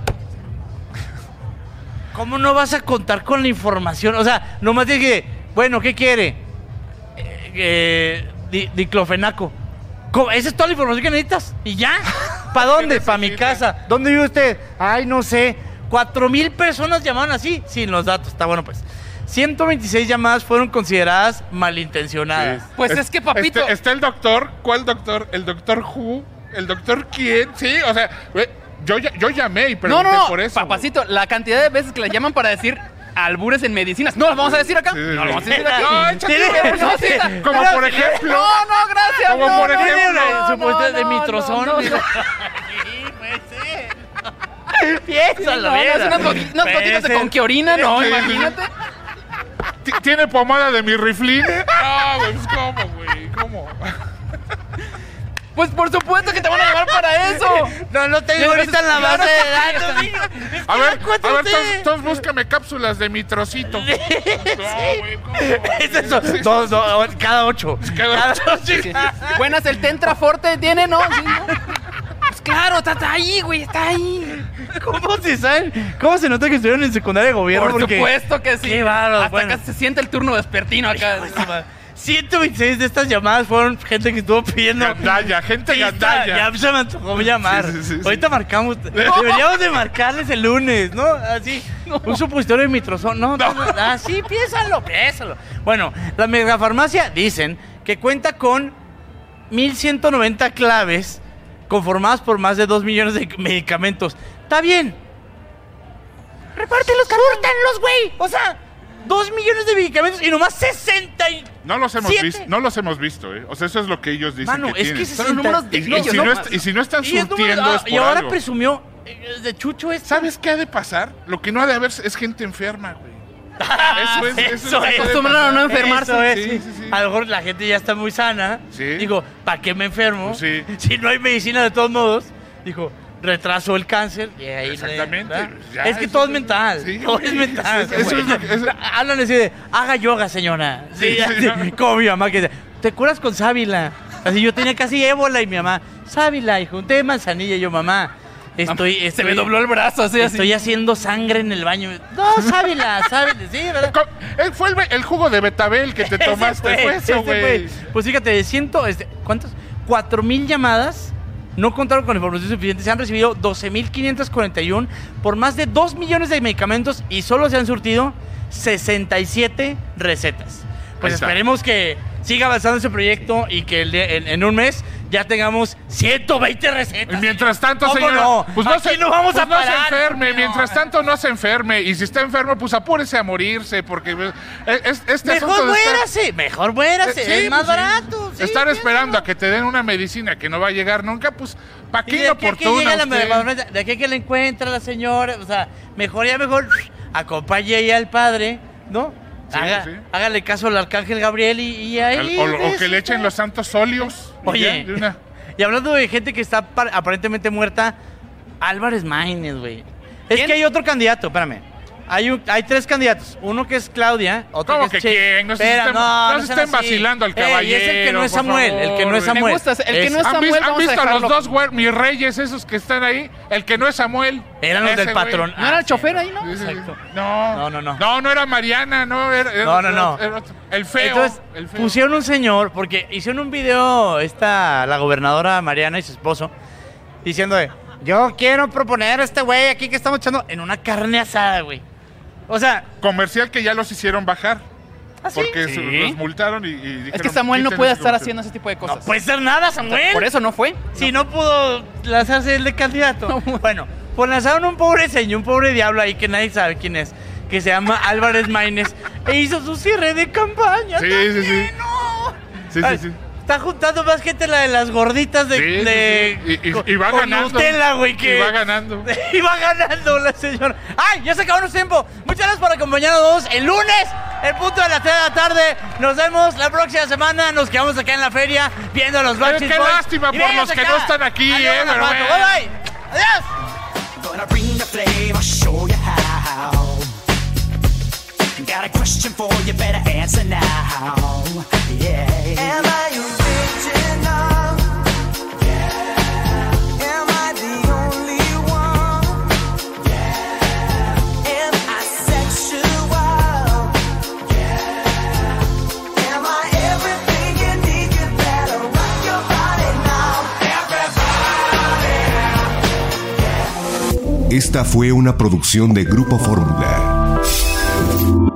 ¿Cómo no vas a contar con la información? O sea, nomás dije, bueno, ¿qué quiere? Eh, eh, di- diclofenaco. ¿Cómo? Esa es toda la información que necesitas. ¿Y ya? ¿Para dónde? Para mi casa. ¿Dónde vive usted? Ay, no sé. Cuatro mil personas llamaron así, sin los datos. Está bueno, pues. ciento veintiséis llamadas fueron consideradas malintencionadas. Sí. Pues es que, papito- Este- está el doctor. ¿Cuál doctor? ¿El doctor Who? ¿El doctor quién? Sí, o sea, güey, yo, ya- yo llamé y No, pregunté no, no, por eso. papacito, la cantidad de veces que la llaman para decir albures en medicinas. No las vamos a decir acá. Sí, No sí. las vamos a decir aquí. No, échate Tiene- una persona. no, Como no, por no, ejemplo. No, no, gracias. Como no, por no, ejemplo. no, Su puesto no, de no, mitrozón. no, no. Sí, pues sí. Piénsalo, No, no, es unas, goti- unas gotitas de conquiorina, no, Sí, sí, sí. imagínate. Ti- ¿Tiene pomada de mi riflín? No, güey, pues, ¿cómo, güey? ¿Cómo? Pues por supuesto que te van a llamar para eso. No, no tengo ahorita en la Claro base que de datos. sí. niño. Es A que ver, la cuatro a ver, T. todos, todos búscame cápsulas de mi trocito. No, güey, ¿cómo? Es eso. Dos, dos, cada ocho. Cada- Cada ocho. Buenas, el Tentra Forte tiene, ¿no? Sí, ¿no? claro, está, está ahí, güey, está ahí. ¿Cómo se saben? ¿Cómo se nota que estuvieron en secundaria de gobierno? Por Porque... supuesto que sí. Qué bárbaro. Hasta Bueno. acá se siente el turno vespertino acá. ciento veintiséis de estas llamadas fueron gente que estuvo pidiendo. Gandalla, gente Sí, está, gandalla. Ya se me antojó llamar. Sí, sí, sí, sí. Ahorita marcamos. Deberíamos de marcarles el lunes, ¿no? Así. No. Un supositorio de mitrozón. No, no, no. Así, piénsalo, piénsalo. Bueno, la megafarmacia dicen que cuenta con mil ciento noventa claves conformadas por más de dos millones de medicamentos. Está bien. Repártelos, surtanlos, güey. O sea, dos millones de medicamentos y nomás sesenta y No los hemos siete. visto, no los hemos visto, ¿eh? O sea, eso es lo que ellos dicen Mano, que es tienen. que son números de y, y ellos, si ¿no? no est- y si no están Y es número- surtiendo ah, es por y ahora algo. presumió eh, de Chucho esto. ¿Sabes qué ha de pasar? Lo que no ha de haber es gente enferma, güey. Eso es, eso, Eso es. es. Acostumbraron a no enfermarse. Eso es, Sí, sí. sí, sí. A lo mejor la gente ya está muy sana. Sí. Digo, ¿para qué me enfermo? Sí. Si no hay medicina de todos modos. Dijo, retraso el cáncer. Y ahí le- Exactamente. ¿verdad? Ya, es que eso todo es- es mental. sí, Todo güey. es mental. Eso- eso es lo que- eso- Hablan así de, haga yoga, señora. Sí, Sí, así, sí, ¿no? como mi mamá que dice, te curas con sábila. Así yo tenía casi ébola y mi mamá, sábila, hijo, un té de manzanilla. Y yo, mamá, estoy, Se estoy me dobló el brazo, así, así. Estoy haciendo sangre en el baño. No, sábila, sábila. Sí, ¿verdad? Co- eh, Fue el, el jugo de betabel que te Ese tomaste, fue, fue eso, ese güey. fue. Pues fíjate, de ciento, este, ¿cuántos? Cuatro mil llamadas no contaron con información suficiente. Se han recibido doce mil quinientos cuarenta y uno por más de dos millones de medicamentos y solo se han surtido sesenta y siete recetas. Pues Ahí está. esperemos que siga avanzando ese proyecto y que el de- en, en un mes ya tengamos ciento veinte recetas. Y mientras tanto, ¿Cómo señora, no? pues no, Aquí se, no vamos pues a no se parar, enferme. señor. Mientras tanto, no se enferme. Y si está enfermo, pues apúrese a morirse. Porque eh, es- este Mejor asunto de estar- muérase, mejor muérase, Eh, sí, es más pues sí. barato. sí, Estar piénsalo. esperando a que te den una medicina que no va a llegar nunca, pues, ¿para Y qué de aquí a que inoportuna llegue la usted? medicamento, de aquí a que la encuentra la señora, o sea, mejor ya mejor acompañe ahí al padre, ¿no? Sí, Haga- sí. Hágale caso al arcángel Gabriel y, y ahí. Al- o, o ves, que le echen los santos óleos. y Oye, ya, de una- y hablando de gente que está par- aparentemente muerta, Álvarez Maínez, güey. Es ¿Quién? que hay otro candidato, espérame. Hay, un- hay tres candidatos. Uno que es Claudia, otro ¿Cómo que es que Che- quién? No se Espera, estén- no, no no se sean estén así. vacilando al Ey, y es el que caballero, no es por Samuel, el que no es favor. Me Samuel. gusta, el que Es- no es ¿Han, Samuel, vis- han vamos a visto a los dejarlo. dos güer- mis reyes esos que están ahí? El que no es Samuel. Eran los Ese del güey. patrón. ¿No era el chofer ahí, no? Sí, sí, sí. Exacto. No. No, no, no. No, no era Mariana, no. Era, era- No, no, no. era otro. el feo. Entonces, el feo. pusieron un señor, porque hicieron un video, esta, la gobernadora Mariana y su esposo, diciendo de, yo quiero proponer a este güey aquí que estamos echando en una carne asada, güey. O sea, Comercial que ya los hicieron bajar. ¿ah, sí? Porque Sí. su- los multaron y, y dijeron, Es que Samuel no "Quiten puede ese estar comercial". haciendo ese tipo de no cosas. puede ser nada, Samuel. Por eso no fue. Si no pudo lanzarse el de candidato. Bueno, pues lanzaron un pobre señor, un pobre diablo ahí que nadie sabe quién es, que se llama Álvarez Maínez, e hizo su cierre de campaña. Sí, también, sí, sí. ¡no! Sí, Ay, sí, sí. Está juntando más gente la de las gorditas de, Sí, sí, de- sí. Y- y- con- y va con ganando. Nutella, güey, que Y va ganando. y va ganando la señora. ¡Ay! Ya se acabó nuestro tiempo. Muchas gracias por acompañarnos el lunes, el punto de las tres de la tarde. Nos vemos la próxima semana. Nos quedamos acá en la feria viendo a los Pero Backstreet qué Boys. lástima Y por vénganse los que acá. no están aquí, Adiós, eh, pero Guanajuato. bueno. Bye, bye. Adiós. Gonna bring the flame, I'll show you how. Got a question for you, better answer now. Yeah. Am I original? Yeah. Am I the only one? Yeah. Am I sexual? Yeah. Am I everything you need? You better rock your body now. Everybody. Esta fue una producción de Grupo Fórmula.